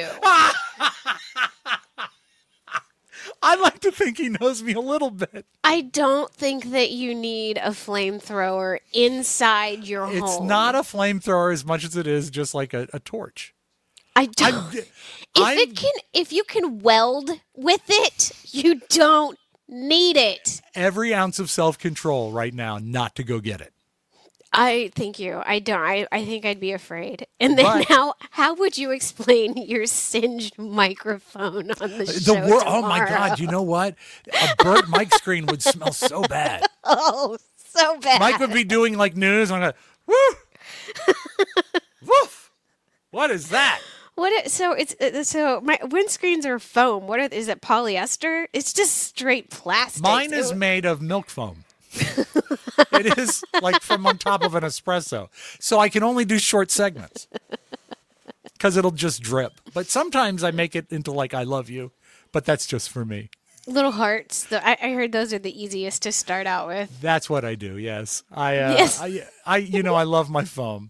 S1: I like to think he knows me a little bit.
S2: I don't think that you need a flamethrower inside your home.
S1: It's not a flamethrower as much as it is just like a, a torch.
S2: I don't.
S1: I'm-
S2: if
S1: I'm-
S2: it can, if you can weld with it, you don't need it.
S1: Every ounce of self-control right now not to go get it.
S2: I thank you. I don't. I, I think I'd be afraid. And then
S1: But-
S2: how how would you explain your singed microphone on the,
S1: The
S2: show
S1: wor- Oh my
S2: tomorrow?
S1: God! You know what? A burnt mic screen would smell so bad.
S2: Oh, so bad.
S1: Mike would be doing like news. I'm like, woo, woof. What is that?
S2: What? It, so it's uh, so my windscreens are foam. What are, is it? Polyester? It's just straight plastic.
S1: Mine is
S2: It-
S1: made of milk foam. It is like from on top of an espresso. So I can only do short segments because it'll just drip. But sometimes I make it into like I love you, but that's just for me.
S2: little hearts. The, I, I heard those are the easiest to start out with.
S1: That's what I do. Yes. I, uh,
S2: Yes.
S1: I, I, you know, I love my foam.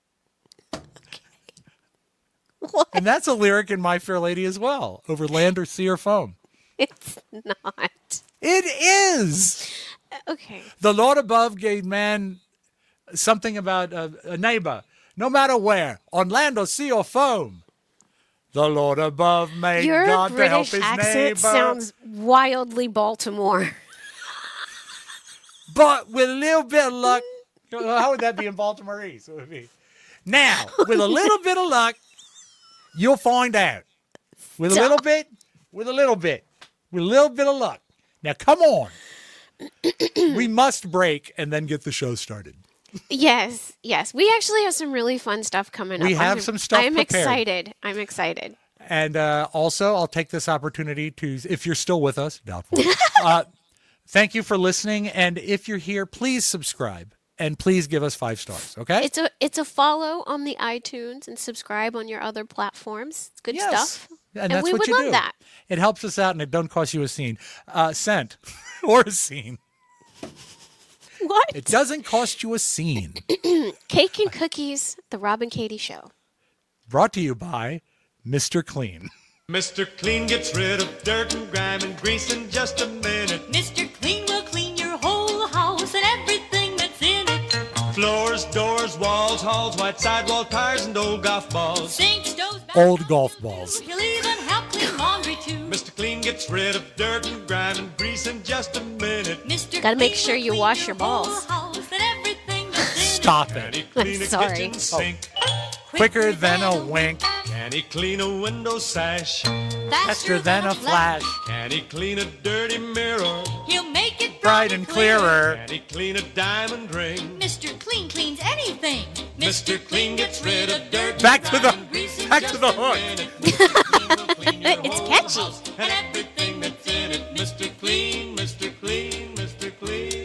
S2: What?
S1: And that's a lyric in My Fair Lady as well. Over land or sea or foam.
S2: It's not.
S1: It is.
S2: Okay.
S1: The Lord above gave man something about a, a neighbor, no matter where, on land or sea or foam. The Lord above made
S2: Your
S1: God to help
S2: British
S1: his
S2: accent
S1: neighbor,
S2: sounds wildly Baltimore.
S1: but with a little bit of luck, how would that be in Baltimoreese? It would be. Now, with a little bit of luck, you'll find out. With a little bit, with a little bit, with a little bit of luck. Now, come on. We must break and then get the show started.
S2: Yes, yes. We actually have some really fun stuff coming up.
S1: We have
S2: I'm,
S1: some stuff
S2: I'm
S1: prepared.
S2: excited. I'm excited.
S1: And uh, also, I'll take this opportunity to, if you're still with us, doubtful, uh, thank you for listening. And if you're here, please subscribe and please give us five stars. Okay?
S2: It's a it's a follow on the iTunes and subscribe on your other platforms. It's good
S1: Yes.
S2: stuff.
S1: And,
S2: And
S1: that's
S2: we
S1: what
S2: would
S1: you
S2: love
S1: do.
S2: that.
S1: It helps us out, and it don't cost you a scene, uh, cent, or a scene.
S2: What?
S1: It doesn't cost you a scene.
S2: Cake and Cookies, the Rob and Katie Show.
S1: Brought to you by Mister Clean.
S4: Mister Clean gets rid of dirt and grime and grease in just a minute.
S5: Mister Clean will clean your whole house and everything that's in it.
S4: Floors, doors, walls, halls, white sidewall tires, and old golf balls.
S5: Sinks, stoves,
S1: Old golf balls.
S5: He'll even help clean laundry too.
S4: Mister Clean gets rid of dirt and grime and grease in just a minute.
S5: Mister
S2: Gotta make
S5: Clean
S2: sure
S5: will
S2: you
S5: clean
S2: wash your
S5: whole
S2: balls.
S5: house and everything that's in
S1: Stop
S4: Can he
S1: it.
S4: clean a
S2: sorry.
S4: kitchen sink?
S5: it.
S1: Quicker than a wink,
S4: Can he clean a window sash?
S1: faster than a flash,
S4: Can he clean a dirty mirror?
S5: He'll make it
S1: bright and clearer.
S4: Can he clean a diamond ring?
S5: Mister Clean cleans anything.
S4: Mister Clean gets rid of dirt.
S1: Back to the,
S4: and grease in
S1: back to
S4: just
S1: the
S4: a
S1: hook.
S4: minute. Mister Clean will clean your
S2: It's
S4: whole
S2: catchy.
S4: house and everything that's in it. Mister Clean, Mister Clean, Mister Clean.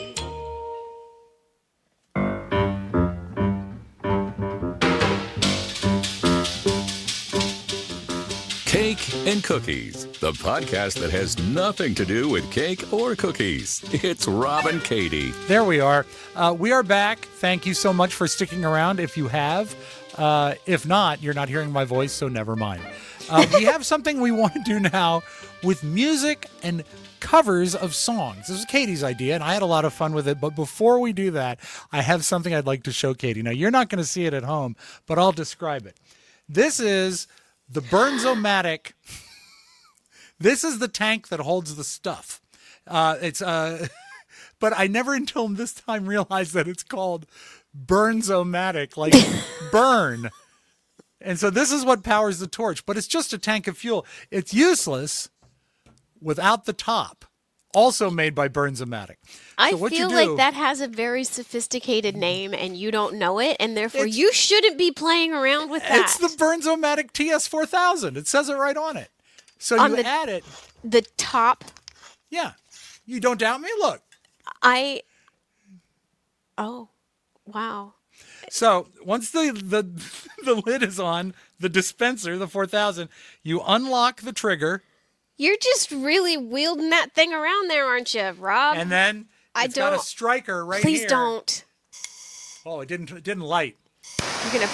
S3: Cake and Cookies, the podcast that has nothing to do with cake or cookies. It's Rob and Katie.
S1: There we are. Uh, we are back. Thank you so much for sticking around if you have. Uh, if not, you're not hearing my voice, so never mind. Uh, we have something we want to do now with music and covers of songs. This is Katie's idea, and I had a lot of fun with it. But before we do that, I have something I'd like to show Katie. Now, you're not going to see it at home, but I'll describe it. This is the Burnzomatic. This is the tank that holds the stuff. Uh, it's uh, but I never until this time realized that it's called Burnzomatic, like burn. And so this is what powers the torch, but it's just a tank of fuel. It's useless without the top. Also made by Burnzomatic.
S2: I
S1: So what you
S2: feel
S1: do-
S2: like that has a very sophisticated name and you don't know it, and therefore
S1: It's-
S2: you shouldn't be playing around with that.
S1: It's the Burnzomatic T S four thousand. It says it right on it. So
S2: On
S1: you
S2: the-
S1: add it.
S2: The top,
S1: Yeah. You don't doubt me? Look.
S2: I. Oh, wow.
S1: So once the, the the lid is on, the dispenser, the four thousand, you unlock the trigger,
S2: You're just really wielding that thing around there, aren't you, Rob?
S1: and then
S2: I
S1: it's got a
S2: don't-
S1: striker right
S2: Please
S1: here.
S2: don't.
S1: Oh, it didn't it didn't light.
S2: You're gonna.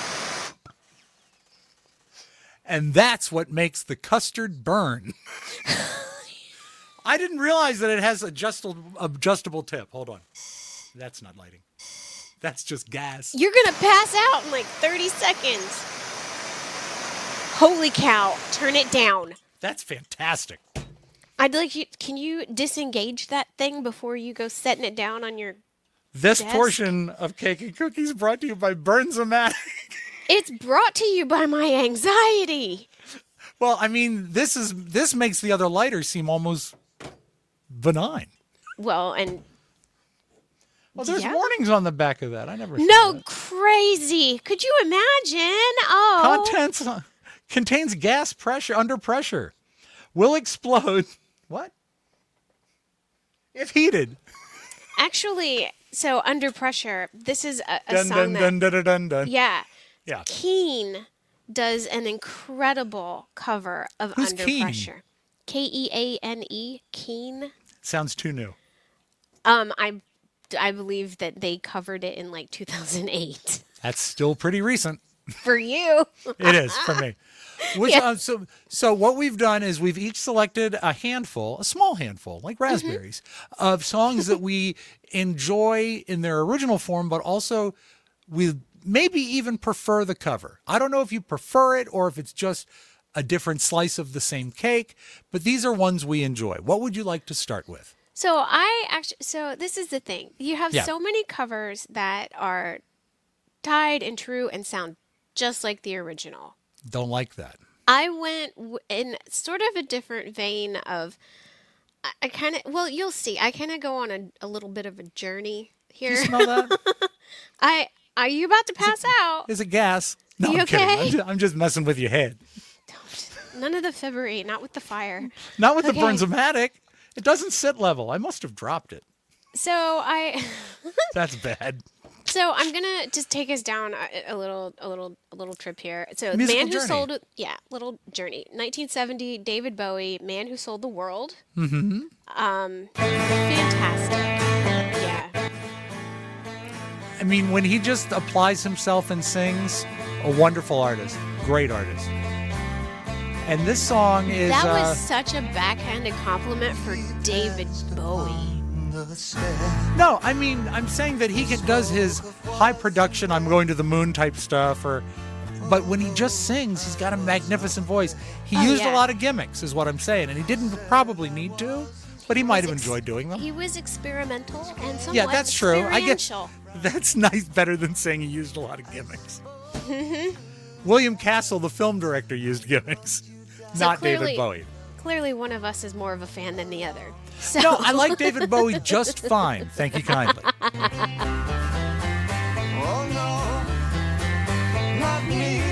S1: And that's what makes the custard burn. I didn't realize that it has adjustable adjustable tip. Hold on. That's not lighting. That's just gas.
S2: You're gonna pass out in like thirty seconds. Holy cow! Turn it down.
S1: That's fantastic.
S2: I'd like you. Can you disengage that thing before you go setting it down on your?
S1: This
S2: Desk.
S1: portion of Cake and Cookies brought to you by Burnzomatic.
S2: It's brought to you by my anxiety.
S1: Well, I mean, this is this makes the other lighter seem almost benign.
S2: Well, and
S1: Well, there's
S2: Yeah.
S1: warnings on the back of that. I never. saw
S2: no,
S1: that.
S2: crazy. Could you imagine? Oh,
S1: Contents uh, contains gas pressure under pressure, will explode. What? If heated.
S2: actually, so under pressure. This is a, a
S1: Dun
S2: song
S1: dun
S2: that.
S1: dun dun dun dun dun.
S2: Yeah,
S1: Yeah.
S2: Keen does an incredible cover of
S1: Who's
S2: Under
S1: Keane?
S2: Pressure. K E A N E, Keen.
S1: Sounds too new.
S2: Um, I, I believe that they covered it in like two thousand eight.
S1: That's still pretty recent.
S2: For you.
S1: It is for me. Which, uh, so, so what we've done is we've each selected a handful, a small handful, like raspberries, of songs that we enjoy in their original form, but also we maybe even prefer the cover. I don't know if you prefer it or if it's just a different slice of the same cake, but these are ones we enjoy. What would you like to start with?
S2: So I actually, so this is the thing. You have
S1: Yeah.
S2: so many covers that are tied and true and sound just like the original.
S1: Don't like that.
S2: I went w- in sort of a different vein of, I, I kind of, well, you'll see. I kind of go on a, a little bit of a journey
S1: Do
S2: here.
S1: you smell that?
S2: I are you about to pass out?
S1: Is it gas? No,
S2: You
S1: I'm kidding. I'm
S2: okay?
S1: just, I'm just messing with your head.
S2: None of the February, not with the fire.
S1: Not with
S2: Okay.
S1: the Burnzomatic. It doesn't sit level. I must have dropped it.
S2: So I,
S1: That's bad.
S2: So I'm gonna just take us down a, a little, a little, a little trip here. So,
S1: Musical
S2: Man Who
S1: journey.
S2: Sold, yeah, little journey. nineteen seventy, David Bowie, Man Who Sold the World. Mm-hmm. Um, fantastic. Yeah.
S1: I mean, when he just applies himself and sings, a wonderful artist, great artist. And this song is.
S2: That
S1: uh,
S2: was such a backhanded compliment for David Bowie.
S1: No, I mean, I'm saying that he can, does his high production, I'm going to the moon type stuff, or, but when he just sings, he's got a magnificent voice. He
S2: Oh,
S1: used
S2: yeah.
S1: a lot of gimmicks, is what I'm saying, and he didn't probably need to, but he might have
S2: ex-
S1: enjoyed doing them.
S2: He was experimental and somewhat
S1: Yeah, that's true. I get
S2: experiential.
S1: that's nice, better than saying he used a lot of gimmicks. William Castle, the film director, used gimmicks,
S2: So
S1: not
S2: clearly-
S1: David Bowie.
S2: Clearly, one of us is more of a fan than the other. So,
S1: No, I like David Bowie just fine. Thank you kindly.
S6: Oh no, not me.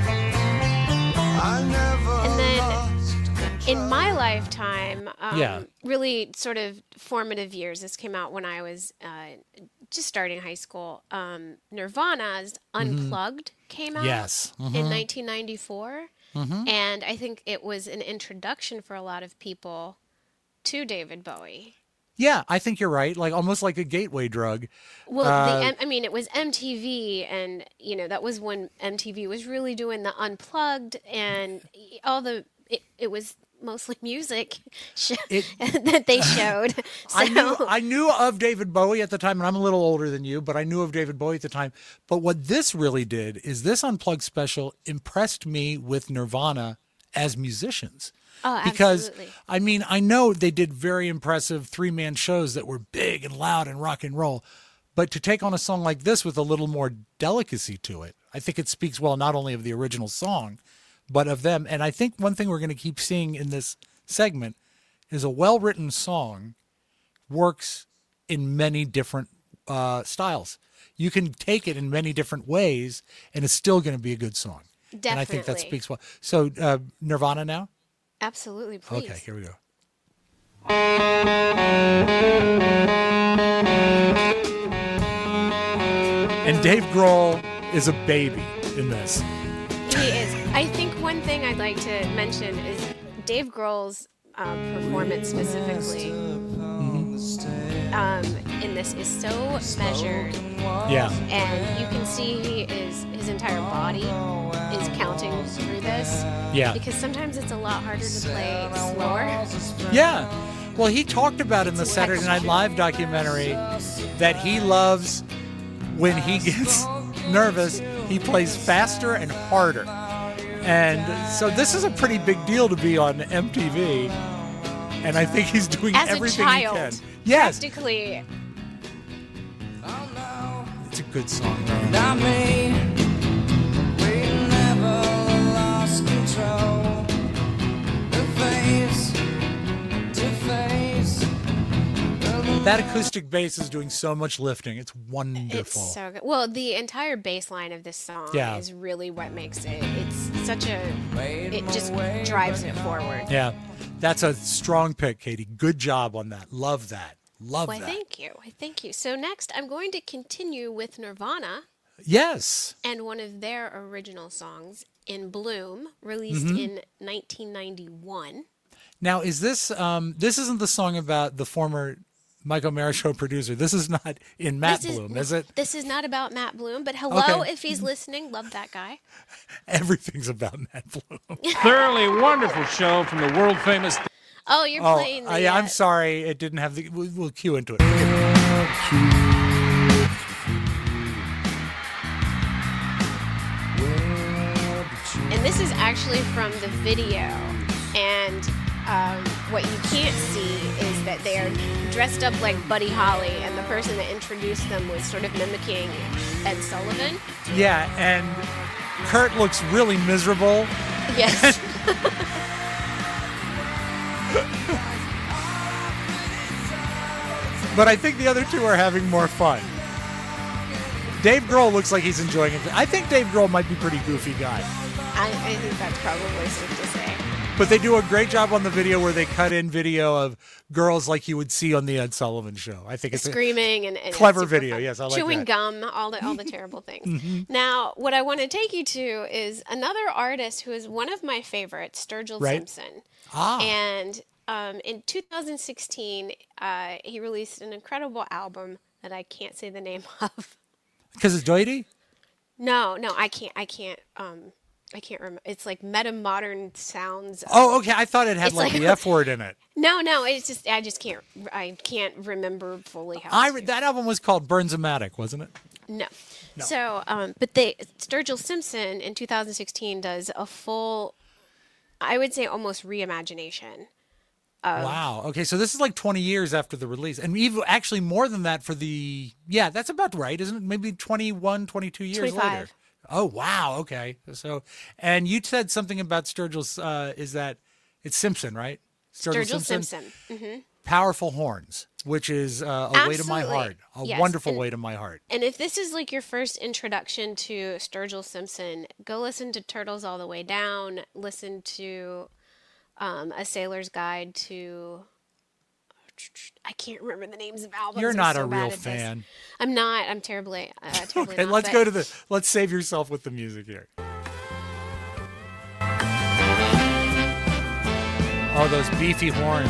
S6: I never
S2: And then-
S6: lost
S2: in my lifetime, um,
S1: Yeah.
S2: really sort of formative years. This came out when I was uh, just starting high school. Um, Nirvana's Unplugged came out
S1: Yes. Mhm.
S2: in nineteen ninety-four. And I think it was an introduction for a lot of people to David Bowie.
S1: Yeah, I think you're right. Like almost like a gateway drug.
S2: Well,
S1: Uh,
S2: the, M- I mean, it was M T V, and you know that was when M T V was really doing the Unplugged and all the. It, it was mostly music sh-
S1: It-
S2: that they showed. So,
S1: I knew I knew of David Bowie at the time, and I'm a little older than you, but I knew of David Bowie at the time. But what this really did is this Unplugged special impressed me with Nirvana as musicians.
S2: oh,
S1: Because
S2: absolutely.
S1: I mean, I know they did very impressive three-man shows that were big and loud and rock and roll, but to take on a song like this with a little more delicacy to it, I think it speaks well not only of the original song, but of them. And I think one thing we're going to keep seeing in this segment is a well-written song works in many different uh, styles. You can take it in many different ways, and it's still going to be a good song. And I think that
S2: Definitely.
S1: speaks well. So uh, Nirvana now?
S2: Absolutely, please.
S1: Okay, here we go. And Dave Grohl is a baby in this.
S2: He is. I think one thing I'd like to mention is Dave Grohl's uh, performance specifically um, in this is so measured,
S1: Yeah.
S2: and you can see he is his entire body is counting through this.
S1: Yeah.
S2: Because sometimes it's a lot harder to play slower.
S1: Yeah. Well, he talked about in the Saturday Night Live documentary that he loves when he gets nervous, he plays faster and harder. And so this is a pretty big deal to be on M T V. And I think he's doing
S2: As a
S1: everything
S2: child,
S1: he can. Yes.
S2: practically.
S1: It's a good song.
S6: Not me. We never lost control. The face to face.
S1: That acoustic bass is doing so much lifting. It's wonderful.
S2: It's so good. Well, the entire bass line of this song
S1: Yeah.
S2: is really what makes it. It's such a. It just drives it forward.
S1: Yeah. That's a strong pick, Katie. Good job on that. Love that. Love
S2: Why,
S1: that.
S2: thank you. Why, thank you. So next, I'm going to continue with Nirvana
S1: Yes.
S2: and one of their original songs, "In Bloom," released
S1: Mm-hmm.
S2: in nineteen ninety-one.
S1: Now, is this um this isn't the song about the former Michael Mara Show producer. This is not in Matt
S2: This
S1: Bloom, is it?
S2: This is not about Matt Bloom, but hello
S1: Okay.
S2: if he's listening. Love that guy.
S1: Everything's about Matt Bloom.
S7: Thoroughly wonderful show from the world famous.
S2: Oh, you're
S1: Oh,
S2: playing the.
S1: uh, yeah, I'm
S2: uh,
S1: sorry. It didn't have the. We'll, we'll cue into it.
S2: And this is actually from the video. And um, what you can't see is that they are dressed up like Buddy Holly, and the person that introduced them was sort of mimicking Ed Sullivan.
S1: Yeah, and Kurt looks really miserable.
S2: Yes.
S1: But I think the other two are having more fun. Dave Grohl looks like he's enjoying it. I think Dave Grohl might be a pretty goofy guy.
S2: I, I think that's probably safe to say.
S1: But they do a great job on the video where they cut in video of girls like you would see on the Ed Sullivan Show. I think it's a
S2: Screaming and, and
S1: clever
S2: it's super
S1: video.
S2: fun.
S1: Yes, I like
S2: Chewing
S1: that.
S2: gum, all the all the terrible things.
S1: Mhm.
S2: Now, what I want to take you to is another artist who is one of my favorites, Sturgill
S1: Right.
S2: Simpson.
S1: Ah.
S2: And um, in two thousand sixteen, uh, he released an incredible album that I can't say the name of.
S1: Because it's Doity?
S2: No, no, I can't. I can't. Um, I can't remember. It's like meta modern sounds. of-
S1: Oh, okay. I thought it had
S2: It's
S1: like,
S2: like-
S1: the F word in it.
S2: No, no. It's just I just can't. I can't remember fully how.
S1: I
S2: it's
S1: re- that album was called Burns-O-Matic, wasn't it?
S2: No.
S1: No.
S2: So, um, but they Sturgill Simpson in two thousand sixteen does a full, I would say almost reimagination. Of,
S1: Wow. Okay, so this is like twenty years after the release. And even actually more than that for the yeah, that's about right, isn't it? Maybe twenty-one, twenty-two years later.
S2: twenty-five.
S1: Oh, wow. Okay. So and you said something about Sturgill's uh is that it's Simpson, right?
S2: Sturgill Simpson. hmm
S1: Powerful horns, which is uh, a way to my
S2: Absolutely.
S1: heart. A
S2: Yes,
S1: wonderful
S2: and-
S1: way to my heart.
S2: And if this is like your first introduction to Sturgill Simpson, go listen to Turtles All the Way Down. Listen to um, A Sailor's Guide to. I can't remember the names of albums.
S1: You're
S2: I'm
S1: not
S2: so
S1: a
S2: bad
S1: real
S2: at this.
S1: fan.
S2: I'm not. I'm terribly. Uh, terribly
S1: Okay,
S2: not,
S1: let's
S2: but-
S1: go to the let's save yourself with the music here. Oh, those beefy horns.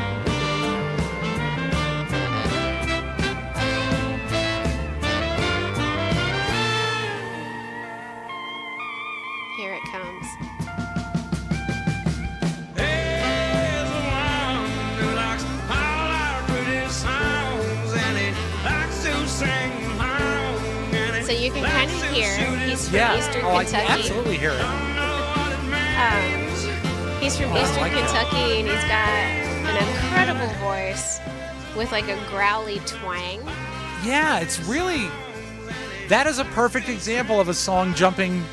S2: Here it comes.
S6: There's a one who likes all our pretty songs, and he likes to sing along, and he
S2: So you can
S6: likes
S2: kind of
S6: to
S2: hear
S6: shoot his
S2: he's from
S1: Yeah.
S2: Eastern
S1: Oh, I can
S2: Kentucky.
S1: absolutely hear it.
S2: Um, he's from
S1: Oh, I
S2: Eastern
S1: like that.
S2: Kentucky, and he's got an incredible voice with like a growly twang.
S1: Yeah, it's really that is a perfect example of a song jumping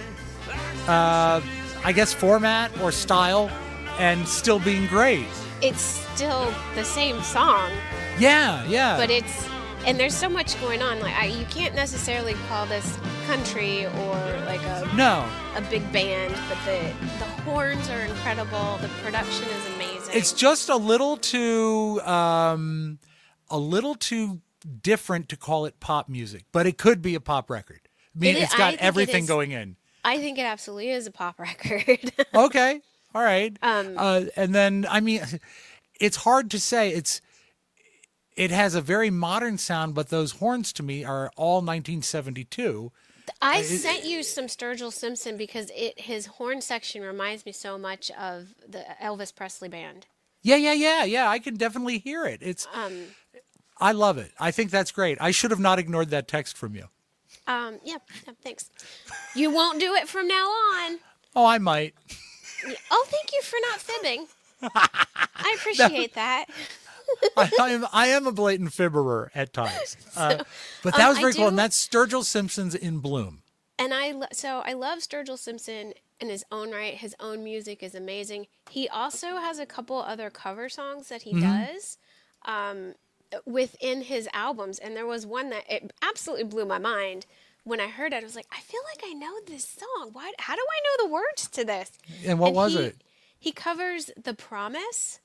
S1: uh I guess format or style and still being great.
S2: It's still the same song,
S1: Yeah, yeah.
S2: but it's and there's so much going on. Like I, you can't necessarily call this country or like a
S1: no.
S2: a big band, but the the horns are incredible. The production is amazing.
S1: It's just a little too um a little too different to call it pop music, but it could be a pop record. I mean,
S2: It is-
S1: it's
S2: I
S1: got
S2: think it
S1: everything
S2: is.
S1: going in.
S2: I think it absolutely is a pop record.
S1: Okay. All right.
S2: Um,
S1: uh, and then, I mean, it's hard to say. It's it has a very modern sound, but those horns to me are all nineteen seventy-two.
S2: I
S1: it-
S2: sent you some Sturgill Simpson because it his horn section reminds me so much of the Elvis Presley band.
S1: Yeah, yeah, yeah, yeah. I can definitely hear it. It's
S2: Um,
S1: I love it. I think that's great. I should have not ignored that text from you.
S2: um, yeah, yeah, thanks. You won't do it from now on.
S1: Oh, I might.
S2: Oh, thank you for not fibbing. I appreciate that.
S1: I, I am I am a blatant fibberer at times. Uh, but that
S2: um,
S1: was
S2: I
S1: very cool. And
S2: do-
S1: that's Sturgill Simpson's In Bloom.
S2: And I lo- so I love Sturgill Simpson in his own right. His own music is amazing. He also has a couple other cover songs that he
S1: Mhm.
S2: does um, within his albums. And there was one that it absolutely blew my mind when I heard it. I was like, I feel like I know this song. Why? How do I know the words to this?
S1: And what was
S2: he,
S1: it?
S2: He covers "The Promise,"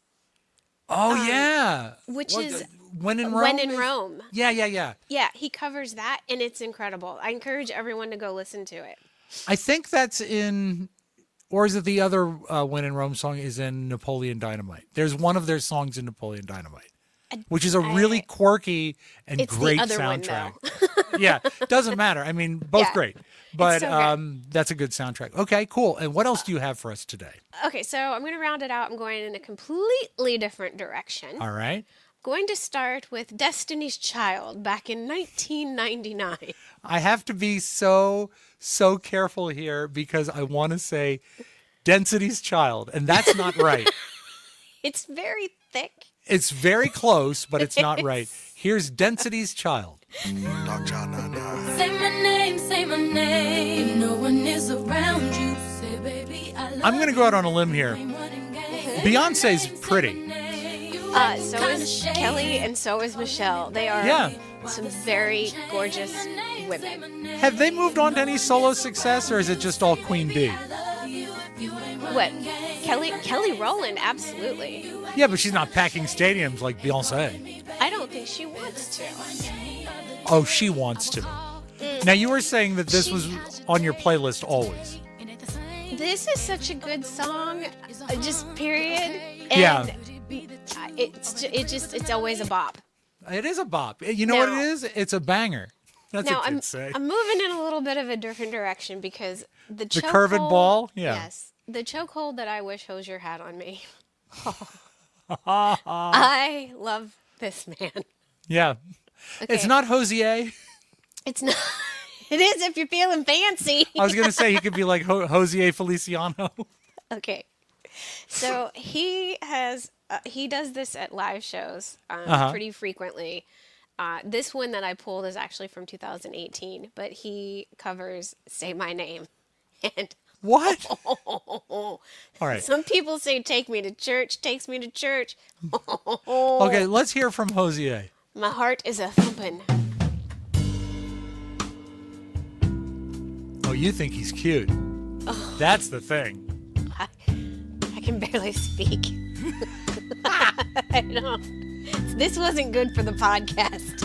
S1: Oh
S2: um,
S1: yeah.
S2: which
S1: What-
S2: is
S1: When in Rome.
S2: "When in Rome."
S1: Yeah, yeah, yeah.
S2: Yeah, he covers that, and it's incredible. I encourage everyone to go listen to it.
S1: I think that's in, or is it the other uh, When in Rome song is in Napoleon Dynamite? There's one of their songs in Napoleon Dynamite, which is a really quirky and
S2: It's the
S1: great
S2: other one,
S1: soundtrack. Yeah, doesn't matter. I mean, both
S2: Yeah.
S1: great, but
S2: so good.
S1: um, that's a good soundtrack. Okay, cool. And what else do you have for us today?
S2: Okay, so I'm going to round it out. I'm going in a completely different direction.
S1: All right.
S2: Going to start with Destiny's Child back in nineteen ninety-nine.
S1: I have to be so so careful here because I want to say Density's Child, and that's not right.
S2: It's very thick.
S1: It's very close, but it's not right. Here's Density's Child.
S5: Say my name, say my name. No one is around you. Say, baby, I love
S1: I'm going to go out on a limb here. Beyonce's pretty.
S2: Uh, so is Kelly and so is Michelle. They are
S1: Yeah.
S2: some very gorgeous women.
S1: Have they moved on to any solo success, or is it just all Queen Bee?
S2: What? Kelly Kelly Rowland, absolutely.
S1: Yeah, but she's not packing stadiums like Beyonce.
S2: I don't think she wants to.
S1: Oh, she wants to.
S2: Mm.
S1: Now, you were saying that this was on your playlist always.
S2: This is such a good song, uh, just period. And
S1: Yeah.
S2: It's ju- it just it's always a bop.
S1: It is a bop. You know what
S2: Now-
S1: it is? It's a banger. That's
S2: now
S1: what
S2: I'm
S1: kids say.
S2: I'm moving in a little bit of a different direction because the
S1: The
S2: chokehold-
S1: curved ball? Yeah.
S2: Yes, the chokehold that I wish Hozier had on me. I love this man.
S1: Yeah. It's
S2: Okay.
S1: not Hosier.
S2: It's not. It is if you're feeling fancy.
S1: I was going to say he could be like Ho- Hosier Feliciano.
S2: Okay. So he has uh, he does this at live shows um,
S1: Uh-huh.
S2: pretty frequently. Uh, this one that I pulled is actually from two thousand eighteen, but he covers "Say My Name," and
S1: What? All right.
S2: some people say "Take Me to Church," takes me to church.
S1: Okay, let's hear from Hosier.
S2: My heart is a thumping.
S1: Oh, you think he's cute. That's the thing.
S2: I, I can barely speak. I don't. This wasn't good for the podcast.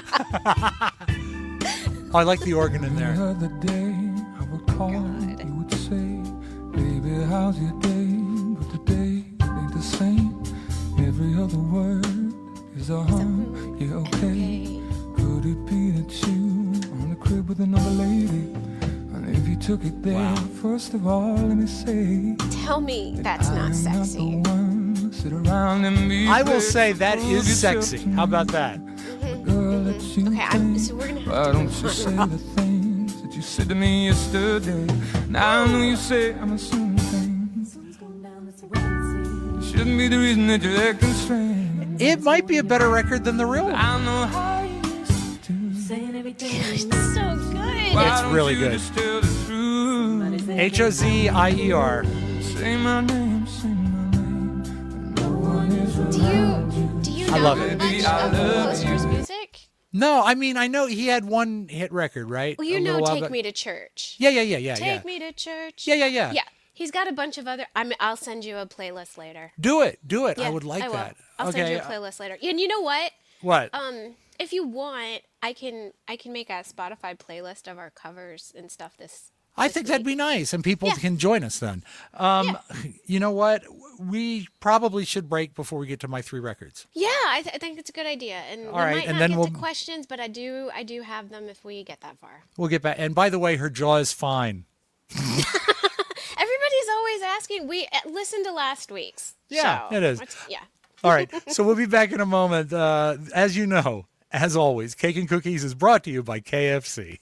S1: Oh, I like the organ in there.
S8: The other day I would call, you would say, baby, how's your day? But the day ain't the same. Every other word is a hum, yeah, okay. Could it be that you on the crib with another lady? And if you took it there,
S1: Wow.
S8: first of all, let me say,
S2: Tell me that's not
S8: I'm
S2: sexy.
S8: not the one, sit around and be
S1: I will
S8: big,
S1: say that
S8: prove
S1: is
S8: yourself
S1: sexy.
S8: to
S1: How
S8: me.
S1: about that?
S8: Girl, that you
S2: Okay, I'm,
S8: think.
S2: so we're gonna have
S8: Why
S2: to
S8: don't
S2: move
S8: you
S2: on.
S8: say the things that you said to me yesterday? Now I know you say I'm assuming things. Shouldn't be the reason that you're acting strange.
S1: It might be a better record than the real one.
S8: I know how you used to.
S2: It's so good.
S8: Why
S1: It's
S8: don't
S1: really
S8: you
S1: good.
S8: just tell the truth?
S1: H O Z I E R.
S8: Say my name, say my name. But no one is
S2: Do you do you
S1: I
S2: know
S1: love it.
S2: much
S8: Baby, I
S2: of
S8: love
S2: Hosier's
S8: you.
S2: music?
S1: No, I mean, I know he had one hit record, right?
S2: Well, you
S1: A
S2: know,
S1: little while
S2: "Take
S1: back.
S2: Me to Church."
S1: Yeah, yeah, yeah, yeah,
S2: Take
S1: yeah.
S2: me to church.
S1: Yeah, yeah, yeah.
S2: Yeah, he's got a bunch of other. I mean, I'll send you a playlist later.
S1: Do it, do it.
S2: Yeah,
S1: I would like
S2: I will.
S1: that.
S2: I'll
S1: okay.
S2: send you a
S1: uh,
S2: playlist later. And you know what?
S1: What?
S2: Um, if you want, I can I can make a Spotify playlist of our covers and stuff. This
S1: I
S2: this
S1: think that'd be
S2: week.
S1: nice, and people
S2: Yeah.
S1: can join us then. Um, You know what? We probably should break before we get to my three records.
S2: Yeah, I, th- I think it's a good idea. And
S1: All
S2: we
S1: right,
S2: might
S1: and
S2: not
S1: then
S2: get
S1: we'll-
S2: to questions, but I do I do have them if we get that far.
S1: We'll get back. And by the way, her jaw is fine.
S2: Everybody's always asking. We uh, listened to last week's.
S1: Yeah,
S2: show.
S1: it is.
S2: It's- Yeah.
S1: All right, so we'll be back in a moment. Uh, as you know, as always, Cake and Cookies is brought to you by K F C.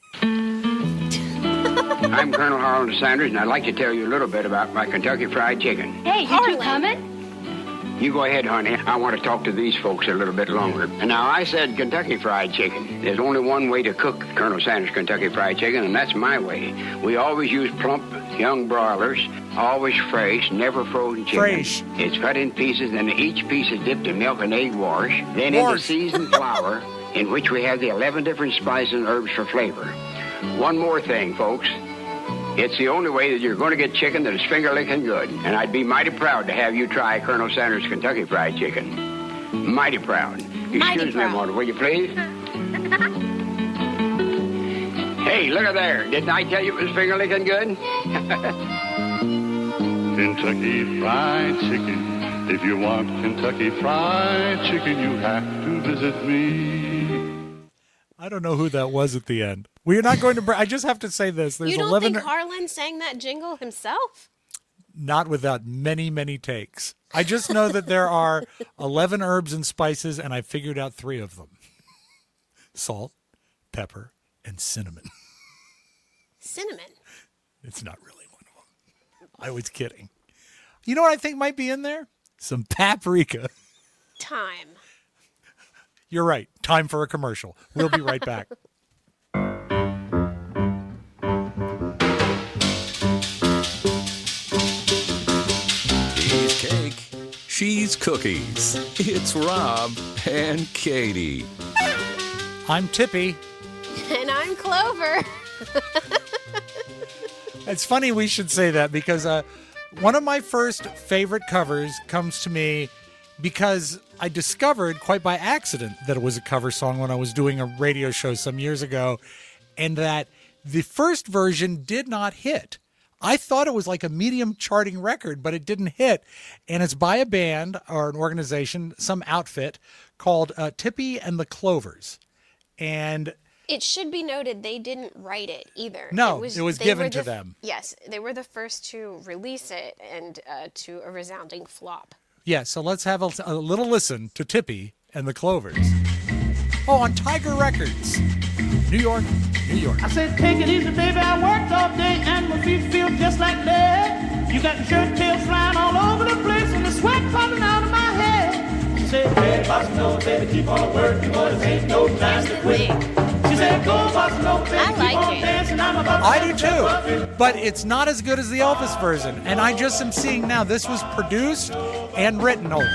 S9: I'm Colonel Harlan Sanders, and I'd like to tell you a little bit about my Kentucky Fried Chicken.
S5: Hey, you two coming?
S9: You go ahead, honey. I want to talk to these folks a little bit longer. And now, I said Kentucky Fried Chicken. There's only one way to cook Colonel Sanders Kentucky Fried Chicken, and that's my way. We always use plump, young broilers, always fresh, never frozen chicken.
S1: Fresh.
S9: It's cut in pieces, and each piece is dipped in milk and egg wash, then into
S1: Wash.
S9: seasoned flour, in which we have the eleven different spices and herbs for flavor. One more thing, folks. It's the only way that you're going to get chicken that is finger-licking good. And I'd be mighty proud to have you try Colonel Sanders Kentucky Fried Chicken. Mighty proud. Excuse
S2: Mighty
S9: me a
S2: proud.
S9: moment, will you please? Hey, look at there. Didn't I tell you it was finger-licking good?
S10: Kentucky Fried Chicken. If you want Kentucky Fried Chicken, you have to visit me.
S1: I don't know who that was at the end. We're not going to. Br- I just have to say this. There's
S2: You don't
S1: eleven.
S2: think Harlan sang that jingle himself?
S1: Not without many, many takes. I just know that there are eleven herbs and spices, and I figured out three of them: salt, pepper, and cinnamon.
S2: Cinnamon.
S1: It's not really one of them. I was kidding. You know what I think might be in there? Some paprika.
S2: Time.
S1: You're right. Time for a commercial. We'll be right back.
S3: He's Cake. She's Cookies. It's Rob and Katie.
S1: I'm Tippy.
S2: And I'm Clover.
S1: It's funny we should say that because uh, One of my first favorite covers comes to me because I discovered quite by accident that it was a cover song when I was doing a radio show some years ago, and that the first version did not hit. I thought it was like a medium charting record, but it didn't hit. And it's by a band or an organization, some outfit called uh, Tippy and the Clovers. And
S2: it should be noted they didn't write it either.
S1: No, it was, it was
S2: they
S1: given
S2: were
S1: to
S2: the,
S1: them.
S2: Yes, they were the first to release it and uh, to a resounding flop.
S1: Yeah, so let's have a, a little listen to Tippy and the Clovers. Oh, on Tiger Records, New York, New York.
S6: I said, take it easy, baby. I worked all day and my feet feel just like lead. You got your shirt tails flying all over the place and the sweat coming out of my head. She said, hey, boss, no, baby, keep on working, boys, ain't no time to quit. She said, go, boss, no, baby,
S2: I
S6: keep
S2: like
S6: on
S2: it.
S6: dancing. I'm about
S1: I do too, but it's not as good as the Elvis version. And I just am seeing now this was produced and written over.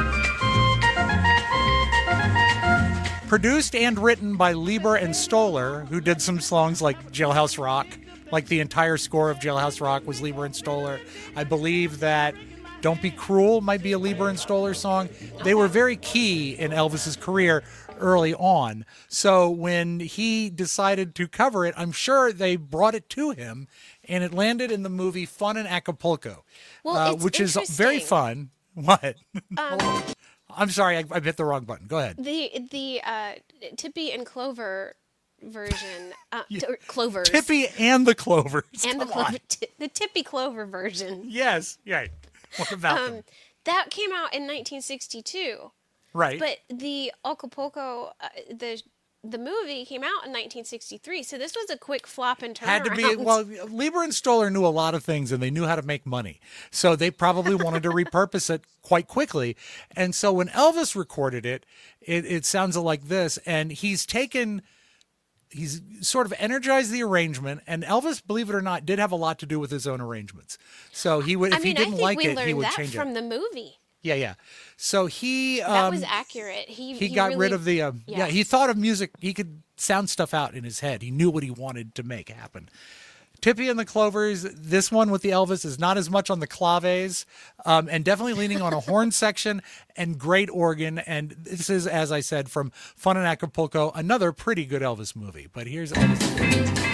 S1: Produced and written by Lieber and Stoller, who did some songs like Jailhouse Rock. Like the entire score of Jailhouse Rock was Lieber and Stoller. I believe that Don't Be Cruel might be a Lieber and Stoller song. They were very key in Elvis's career early on. So when he decided to cover it, I'm sure they brought it to him, and it landed in the movie Fun in Acapulco,
S2: Well,
S1: uh,
S2: it's
S1: which is very
S2: interesting.
S1: fun. What?
S2: Um,
S1: I'm sorry, I, I hit the wrong button. Go ahead.
S2: the the uh, Tippy and Clover version, uh, t- or Clovers,
S1: Tippy and the Clovers.
S2: and the
S1: Come on.
S2: Clover, t- the Tippy Clover version.
S1: Yes, right. What about them?
S2: Um, that came out in nineteen sixty-two.
S1: Right.
S2: But the Acapulco, uh, the the movie came out in nineteen sixty-three, so this was a quick flop and turnaround.
S1: Had to be, well, Lieber and Stoller knew a lot of things, and they knew how to make money. So they probably wanted to repurpose it quite quickly. And so when Elvis recorded it, it, it sounds like this. And he's taken, he's sort of energized the arrangement. And Elvis, believe it or not, did have a lot to do with his own arrangements. So he would, if
S2: I mean,
S1: he didn't
S2: I think
S1: like
S2: we
S1: it,
S2: learned
S1: he would
S2: that
S1: change
S2: from
S1: it.
S2: the movie.
S1: Yeah, yeah. So he
S2: That
S1: um,
S2: was accurate. He
S1: he,
S2: he
S1: got
S2: really-
S1: rid of the um, yeah.
S2: yeah.
S1: He thought of music. He could sound stuff out in his head. He knew what he wanted to make happen. Tippy and the Clovers. This one with the Elvis is not as much on the claves, um, and definitely leaning on a horn section and great organ. And this is, as I said, from Fun in Acapulco, another pretty good Elvis movie. But here's Elvis.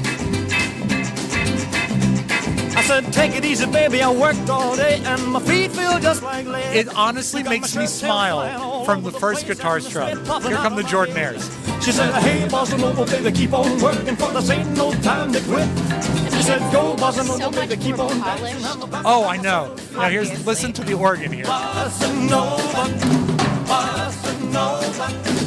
S6: I said, take it easy, baby. I worked all day and my feet feel just like lead.
S1: It honestly makes me smile from the first guitar strum. Here come the Jordanaires.
S6: She said, hey, bossa nova, baby, keep on working, for this ain't no time to quit. She said, go, bossa
S2: So
S6: nova,
S2: much
S6: baby, keep
S2: more
S6: on
S2: polished.
S6: dancing.
S1: Oh, I know. Now here's
S2: Obviously.
S1: listen to the organ here.
S6: Bossa nova, bossa nova.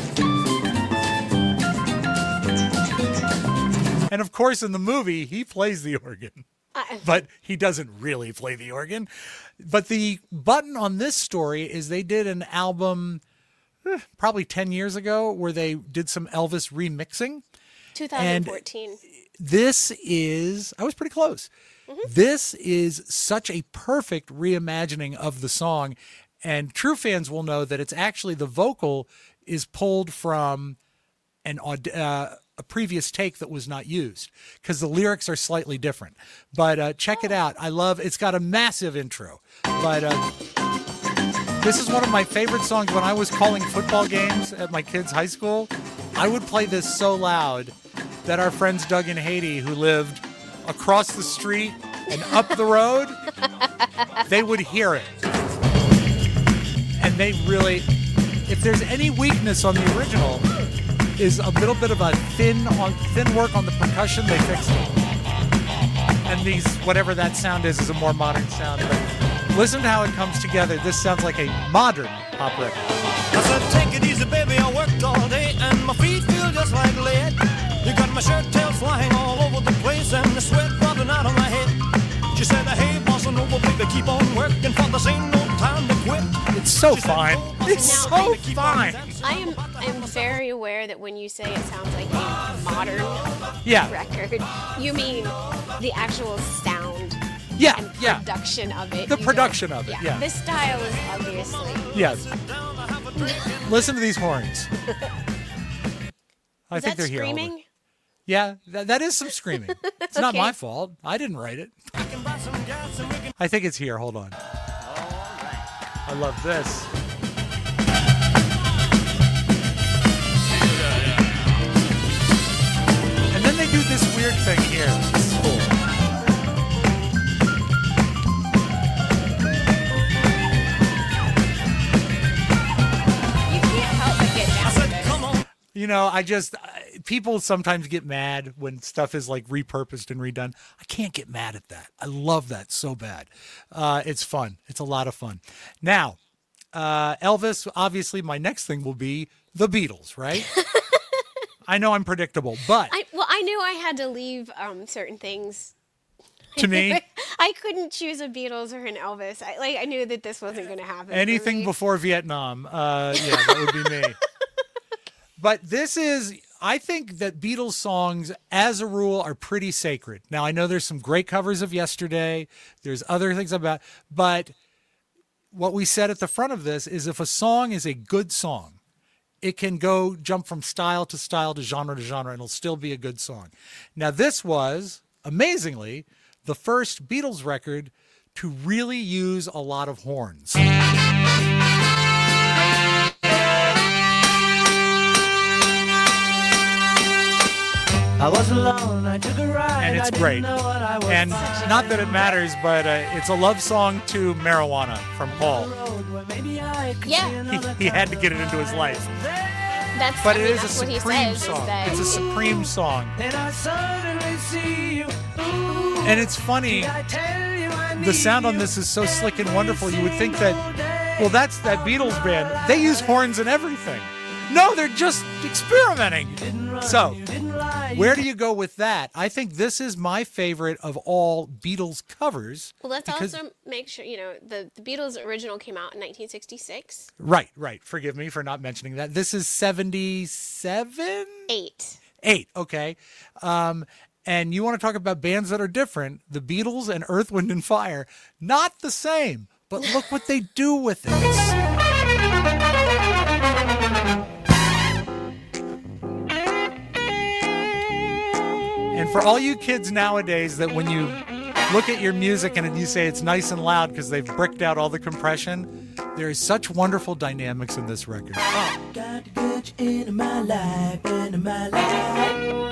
S1: And of course, in the movie, he plays the organ.
S2: I-
S1: But he doesn't really play the organ. But the button on this story is they did an album eh, probably ten years ago where they did some Elvis remixing.
S2: twenty fourteen.
S1: This is, I was pretty close. This is such a perfect reimagining of the song. And true fans will know that it's actually the vocal is pulled from an aud- uh, a previous take that was not used because the lyrics are slightly different. But uh, check it out. I love it's got a massive intro. But uh, this is one of my favorite songs when I was calling football games at my kids' high school. I would play this so loud that our friends Doug and Haiti, who lived across the street and up the road, they would hear it. And they really, if there's any weakness on the original, is a little bit of a thin on thin work on the percussion. They fixed it, and these whatever that sound is is a more modern sound. But listen to how it comes together. This sounds like a modern pop record.
S6: I said, take it easy, baby. I worked all day and my feet feel just like lead. You got my shirt tails flying all over the place and the sweat dropping out of my head. She said, hey, bossa nova, baby, keep on working, for this ain't no time to quit.
S1: It's so fine. It's
S2: Now,
S1: so fine.
S2: I am I'm very aware that when you say it sounds like a modern
S1: Yeah.
S2: record, you mean the actual sound
S1: Yeah,
S2: and
S1: yeah.
S2: production of it.
S1: The
S2: You
S1: production
S2: don't-
S1: of it, yeah.
S2: This style is obviously
S1: Yes. Listen to these horns. I
S2: Is
S1: think
S2: that
S1: they're here.
S2: screaming?
S1: Yeah, that, that is some screaming. It's not
S2: Okay.
S1: my fault. I didn't write it.
S6: I can buy some gas and we can
S1: I think it's here. Hold on. I love this. And then they do this weird thing here. This is cool. You know, I just, people sometimes get mad when stuff is like repurposed and redone. I can't get mad at that. I love that so bad. Uh, it's fun. It's a lot of fun. Now, uh, Elvis, obviously my next thing will be the Beatles, right? I know I'm predictable, but.
S2: I, well, I knew I had to leave um, certain things.
S1: To me?
S2: I couldn't choose a Beatles or an Elvis. I, like, I knew that this wasn't going to happen.
S1: Anything before Vietnam. Uh, yeah, that would be me. But this is, I think that Beatles songs, as a rule, are pretty sacred. Now, I know there's some great covers of Yesterday. There's other things about, but what we said at the front of this is if a song is a good song, it can go jump from style to style to genre to genre, and it'll still be a good song. Now, this was, amazingly, the first Beatles record to really use a lot of horns.
S6: I was alone, I took a ride,
S1: and it's great. And not that it matters, but uh, it's a love song to marijuana from Paul.
S2: Yeah.
S1: He, he had to get it into his life.
S2: That's,
S1: but
S2: I
S1: it
S2: mean,
S1: is a
S2: that's what he
S1: supreme
S2: says,
S1: song.
S2: is that
S1: It's a supreme song.
S6: And I suddenly see you. Ooh,
S1: and it's funny, the sound on this is so slick and wonderful. You would think that, well, that's that Beatles band. They use horns and everything. No, they're just experimenting. So, where do you go with that? I think this is my favorite of all Beatles covers.
S2: Well, let's also make sure, you know, the, the Beatles original came out in nineteen sixty-six.
S1: Right, right. Forgive me for not mentioning that. This is seventy-seven?
S2: Eight.
S1: Eight, okay. Um, and you want to talk about bands that are different. The Beatles and Earth, Wind and Fire, not the same, but look what they do with it. And for all you kids nowadays that when you look at your music and you say it's nice and loud because they've bricked out all the compression, there is such wonderful dynamics in this record. Oh.
S6: Got to get you into my life, into my life.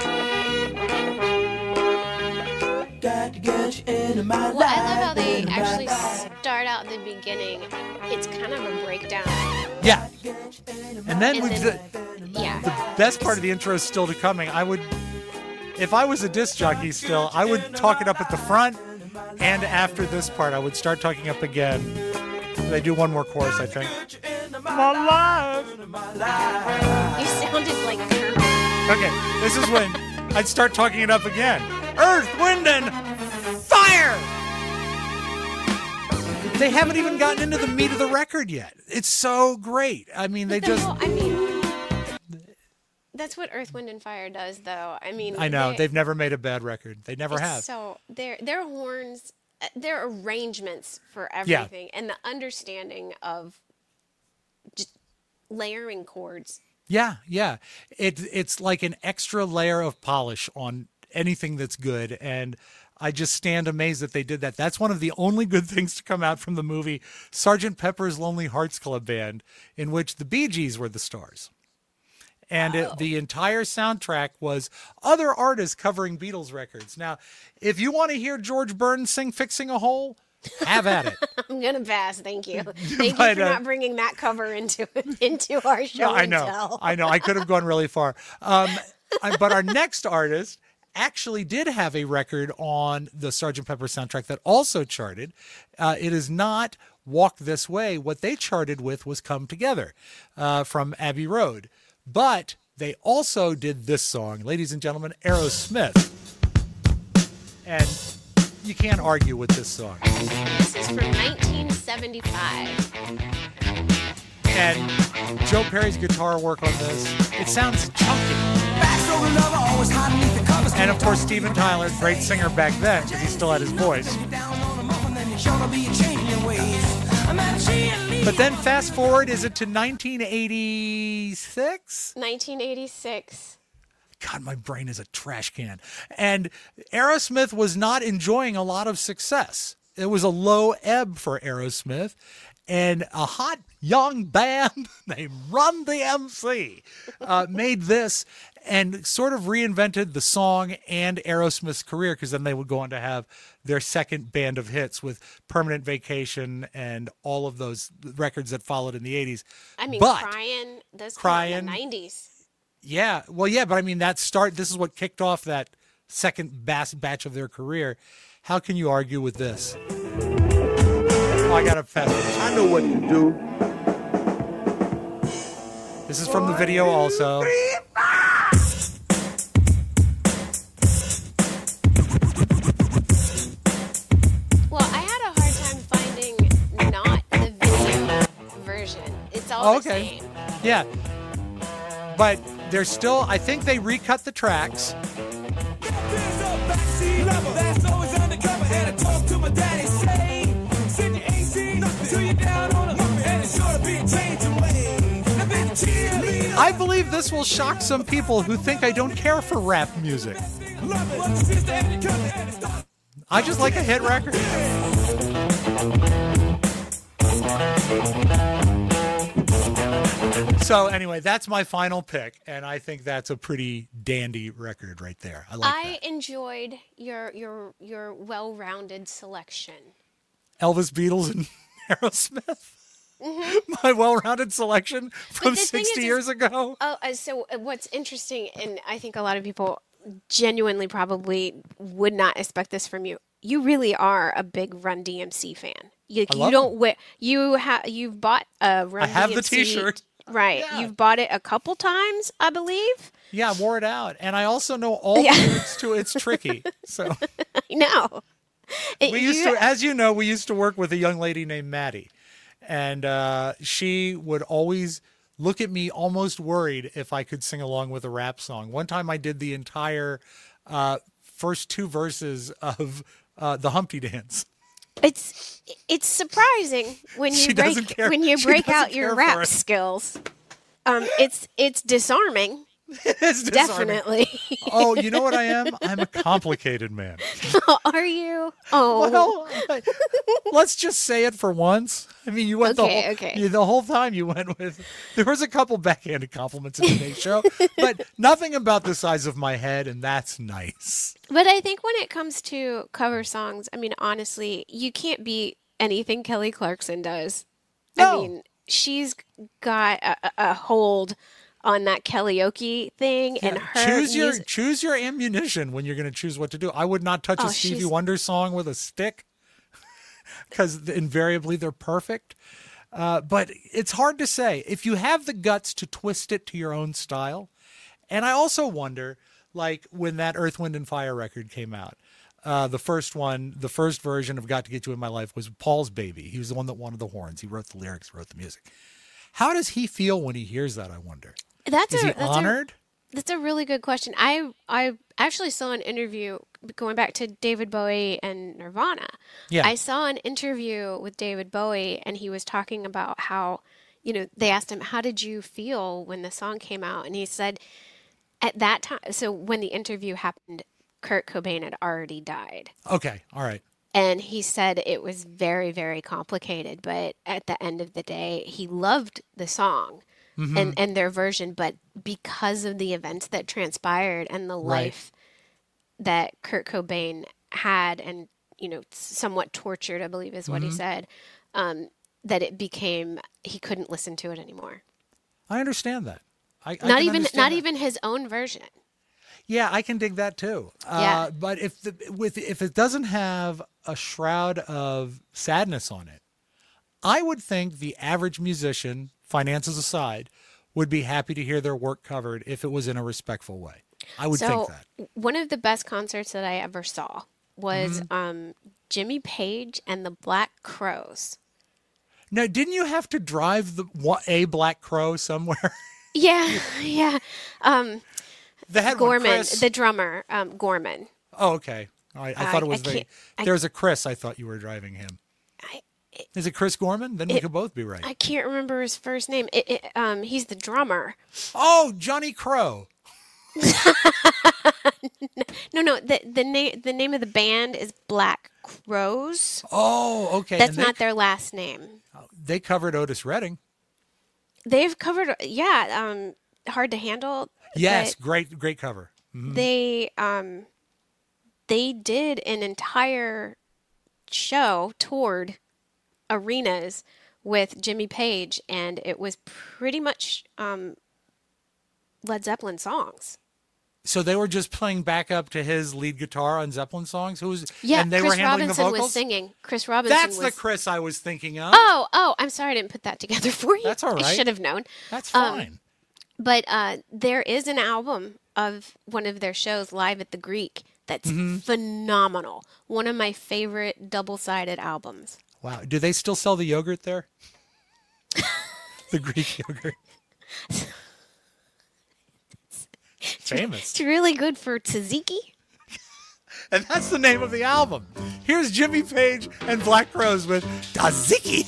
S6: Got to get you into my life.
S2: Well, I love how they actually start out at the beginning. It's kind of a breakdown.
S1: Yeah. And then,
S2: And
S1: we've
S2: then
S1: the,
S2: yeah.
S1: the best part of the intro is still to coming. I would... If I was a disc jockey still, I would talk it up at the front, and after this part, I would start talking up again. They do one more chorus, I think. My life.
S2: You sounded like Kermit.
S1: Okay, this is when I'd start talking it up again. Earth, wind, and fire! They haven't even gotten into the meat of the record yet. It's so great. I mean, they just...
S2: I mean... That's what Earth, Wind, and Fire does, though. I mean,
S1: I know they've never made a bad record. They never have.
S2: So their their horns, their arrangements for everything, yeah. and the understanding of just layering chords.
S1: Yeah, yeah. It it's like an extra layer of polish on anything that's good, and I just stand amazed that they did that. That's one of the only good things to come out from the movie Sergeant Pepper's Lonely Hearts Club Band, in which the Bee Gees were the stars. And it, the entire soundtrack was other artists covering Beatles records. Now, if you want to hear George Burns sing Fixing a Hole, have at it.
S2: I'm going to pass. Thank you. Thank
S1: But,
S2: you for
S1: uh,
S2: not bringing that cover into into our show
S1: No, I
S2: and
S1: know.
S2: tell.
S1: I know. I could have gone really far. Um, I, but our next artist actually did have a record on the Sergeant Pepper soundtrack that also charted. Uh, it is not Walk This Way. What they charted with was Come Together uh, from Abbey Road. But they also did this song, ladies and gentlemen, Aerosmith. And you can't argue with this song.
S2: This is from nineteen seventy-five.
S1: And Joe Perry's guitar work on this, it sounds chunky. And of course, Steven Tyler, great singer back then, because he still had his voice. But then fast forward, is it to nineteen eighty-six?
S2: nineteen eighty-six.
S1: God, my brain is a trash can. And Aerosmith was not enjoying a lot of success. it was a low ebb for Aerosmith, and a hot young band named Run D M C uh, made this and sort of reinvented the song and Aerosmith's career, because then they would go on to have their second band of hits with Permanent Vacation and all of those records that followed in the eighties.
S2: I mean,
S1: but,
S2: Crying, those
S1: Crying,
S2: came out in the nineties.
S1: Yeah, well, yeah, but I mean, that start. This is what kicked off that second bass batch of their career. How can you argue with this? Oh, I got a pass.
S11: I know what to do.
S1: This is from the video also.
S2: Well, I had a hard time finding not the video version. It's all
S1: Oh,
S2: the
S1: okay.
S2: same.
S1: Yeah. But there's still, I think they recut the tracks. I believe this will shock some people who think I don't care for rap music. I just like a hit record. So anyway, that's my final pick, and I think that's a pretty dandy record right there. I like
S2: I enjoyed your your your well-rounded selection.
S1: Elvis, Beatles, and Aerosmith.
S2: Mm-hmm.
S1: My well-rounded selection from
S2: But the thing
S1: sixty
S2: is,
S1: years
S2: is-
S1: ago.
S2: Oh, uh, so uh, what's interesting, and I think a lot of people genuinely probably would not expect this from you. You really are a big Run D M C fan. You,
S1: I
S2: you
S1: love
S2: don't
S1: them.
S2: wear. You have. You've bought a Run
S1: I have
S2: D M C
S1: the T-shirt.
S2: Right.
S1: Yeah.
S2: You've bought it a couple times, I believe.
S1: Yeah, I wore it out, and I also know all
S2: Yeah.
S1: the lyrics to It's Tricky. So
S2: I know.
S1: we used to, as you know, we used to work with a young lady named Maddie, and uh, she would always look at me almost worried if I could sing along with a rap song. One time I did the entire uh, first two verses of uh, the Humpty Dance.
S2: It's it's surprising when you
S1: She doesn't
S2: break
S1: care-
S2: when you
S1: she
S2: break
S1: doesn't
S2: out your
S1: care for
S2: rap
S1: it.
S2: skills. Um, it's it's disarming.
S1: It's disarming.
S2: Definitely.
S1: Oh, you know what I am? I'm a complicated man.
S2: Are you? Oh,
S1: Well, I- let's just say it for once. I mean, you went
S2: Okay,
S1: the whole
S2: okay.
S1: you, the whole time. You went with there was a couple backhanded compliments in today's show, but nothing about the size of my head, and that's nice.
S2: but I think when it comes to cover songs, I mean, honestly, you can't beat anything Kelly Clarkson does. I
S1: No.
S2: mean, she's got a, a- a hold on that karaoke thing, and her
S1: choose your
S2: music-
S1: choose your ammunition when you're going to choose what to do. I would not touch
S2: Oh,
S1: a Stevie
S2: she's-
S1: Wonder song with a stick because invariably they're perfect. Uh, but it's hard to say if you have the guts to twist it to your own style. And I also wonder, like when that Earth, Wind, and Fire record came out, uh, the first one, the first version of "Got to Get You in My Life" was Paul's baby. He was the one that wanted the horns. He wrote the lyrics, wrote the music. How does he feel when he hears that? I wonder.
S2: That's
S1: Is
S2: a
S1: he
S2: that's
S1: honored?
S2: A, that's a really good question. I I actually saw an interview going back to David Bowie and Nirvana.
S1: Yeah.
S2: I saw an interview with David Bowie, and he was talking about how, you know, they asked him, "How did you feel when the song came out?" And he said, at that time, so when the interview happened, Kurt Cobain had already died.
S1: Okay, all right.
S2: And he said it was very, very complicated, but at the end of the day, he loved the song
S1: Mhm.
S2: and, and their version, but because of the events that transpired and the
S1: Right.
S2: life that Kurt Cobain had and, you know, somewhat tortured, I believe is what he
S1: Mhm.
S2: said, um, that it became, he couldn't listen to it anymore.
S1: I understand that. I, I
S2: not
S1: can
S2: even,
S1: understand
S2: not
S1: that.
S2: even his own version.
S1: Yeah, I can dig that too.
S2: Yeah.
S1: Uh, but if the with if it doesn't have a shroud of sadness on it, I would think the average musician, finances aside, would be happy to hear their work covered if it was in a respectful way. I would
S2: so,
S1: think that.
S2: One of the best concerts that I ever saw was
S1: Mhm.
S2: um, Jimmy Page and the Black Crowes.
S1: Now, didn't you have to drive the wa- a Black Crow somewhere?
S2: Yeah, yeah. Um,
S1: The head one,
S2: Gorman,
S1: Chris.
S2: the drummer, um, Gorman.
S1: Oh, okay. All right. I
S2: I-
S1: thought it
S2: I
S1: was the.
S2: can't- I-
S1: There's a Chris. I thought you were driving him.
S2: I, it,
S1: Is it Chris Gorman? Then we
S2: it-
S1: could both be right.
S2: I can't remember his first name. It, it, um, he's the drummer.
S1: Oh, Johnny Crow.
S2: No, no. The the name the name of the band is Black Crows.
S1: Oh, okay.
S2: That's
S1: And they,
S2: not their last name.
S1: they covered Otis Redding.
S2: They've covered, yeah, um, Hard to Handle.
S1: Yes,
S2: but
S1: great, great cover. Mhm.
S2: They um, they did an entire show, toured arenas with Jimmy Page, and it was pretty much um, Led Zeppelin songs.
S1: So they were just playing backup to his lead guitar on Zeppelin songs. Who was?
S2: Yeah,
S1: and they
S2: Chris
S1: were handling
S2: Robinson
S1: the vocals.
S2: was singing. Chris Robinson
S1: That's
S2: was.
S1: the Chris I was thinking of.
S2: Oh, oh, I'm sorry I didn't put that together for you.
S1: That's all
S2: I
S1: right.
S2: should have known.
S1: That's
S2: Um,
S1: fine.
S2: But uh, there is an album of one of their shows live at the Greek that's
S1: Mhm.
S2: phenomenal. One of my favorite double-sided albums.
S1: Wow. Do they still sell the yogurt there? The Greek yogurt. Famous.
S2: It's really good for tzatziki.
S1: And that's the name of the album. Here's Jimmy Page and Black Crowes with Tzatziki.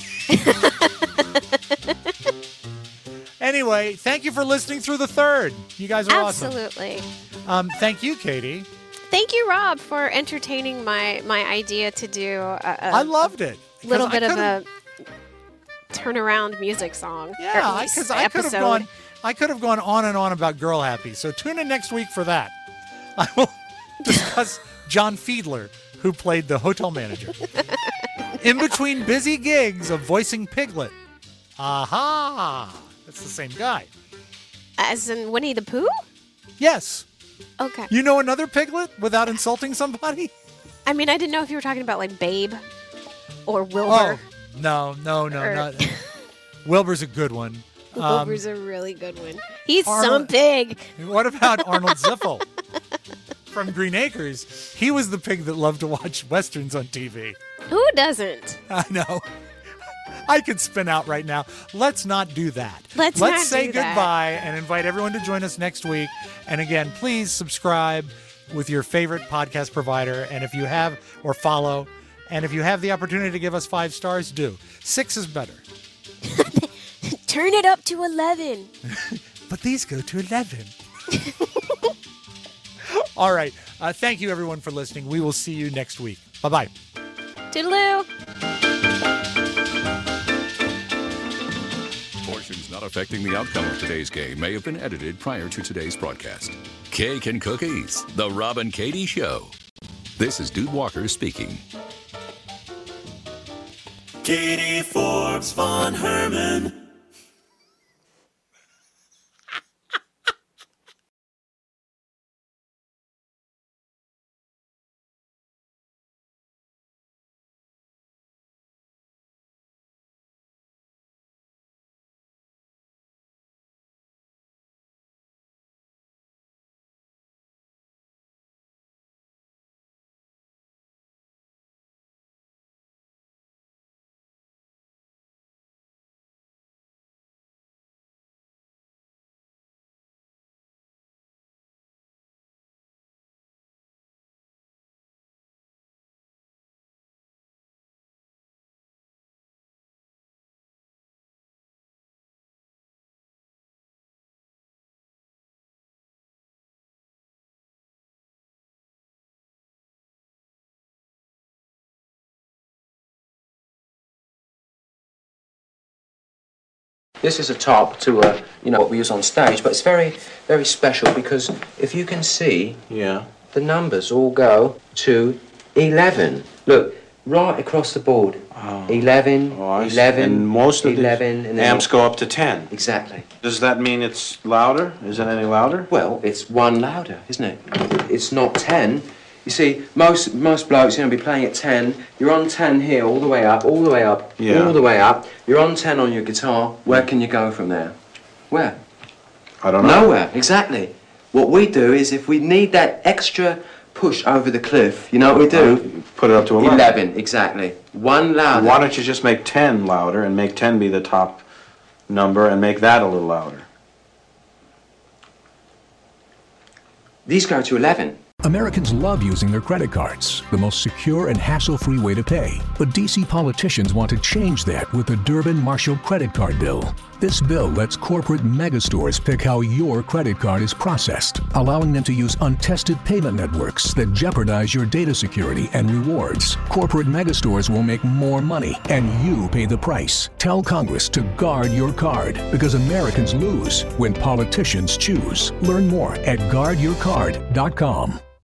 S1: Anyway, thank you for listening through the third. You guys are awesome.
S2: Absolutely.
S1: Um, thank you, Katie.
S2: Thank you, Rob, for entertaining my, my idea to do a, a
S1: I loved it.
S2: little
S1: 'Cause I
S2: bit of
S1: could've-
S2: a turnaround music song.
S1: Yeah, because I, could have
S2: episode.
S1: gone. I could have gone on and on about Girl Happy. So tune in next week for that. I will discuss John Fiedler, who played the hotel manager. In between busy gigs of voicing Piglet. Aha! That's the same guy.
S2: As in Winnie the Pooh?
S1: Yes.
S2: Okay.
S1: You know another Piglet without insulting somebody?
S2: I mean, I didn't know if you were talking about like Babe or Wilbur.
S1: Oh, no, no, no,
S2: Or-
S1: not. Wilbur's a good one. Um,
S2: Wilbur's a really good one. He's some
S1: Arnold-
S2: pig.
S1: What about Arnold Ziffel from Green Acres? He was the pig that loved to watch Westerns on T V.
S2: Who doesn't?
S1: I know. I could spin out right now. Let's not do that.
S2: Let's
S1: Let's
S2: not
S1: say
S2: do that.
S1: goodbye and invite everyone to join us next week. And again, please subscribe with your favorite podcast provider. And if you have, or follow, and if you have the opportunity to give us five stars, do. Six is better.
S2: Turn it up to eleven.
S1: But these go to eleven. All right. Uh, thank you, everyone, for listening. We will see you next week. Bye-bye.
S2: Toodaloo.
S3: Portions not affecting the outcome of today's game may have been edited prior to today's broadcast. Cake and Cookies, The Rob and Katie Show. This is Dude Walker speaking.
S11: Katie Forbes von Herman.
S12: This is a top to a, you know, what we use on stage, but it's very, very special because if you can see, yeah, the numbers all go to eleven. Look, right across the board.
S13: Oh.
S12: eleven,
S13: Oh, I see.
S12: eleven,
S13: And most of
S12: eleven,
S13: the
S12: and then
S13: amps go up to ten.
S12: Exactly.
S13: Does that mean it's louder? Is it any louder?
S12: Well, it's one louder, isn't it? It's not ten. You see, most most blokes, you know, be playing at ten. You're on ten here, all the way up, all the way up,
S13: Yeah.
S12: all the way up. You're on ten on your guitar. Where can you go from there? Where?
S13: I don't know.
S12: Nowhere, exactly. What we do is if we need that extra push over the cliff, you know what we do?
S13: Put it up to eleven.
S12: eleven, exactly. One louder.
S13: Why don't you just make ten louder and make ten be the top number and make that a little louder?
S12: These go to eleven.
S14: Americans love using their credit cards, the most secure and hassle-free way to pay. But D C politicians want to change that with the Durbin-Marshall credit card bill. This bill lets corporate megastores pick how your credit card is processed, allowing them to use untested payment networks that jeopardize your data security and rewards. Corporate megastores will make more money, and you pay the price. Tell Congress to guard your card, because Americans lose when politicians choose. Learn more at guard your card dot com.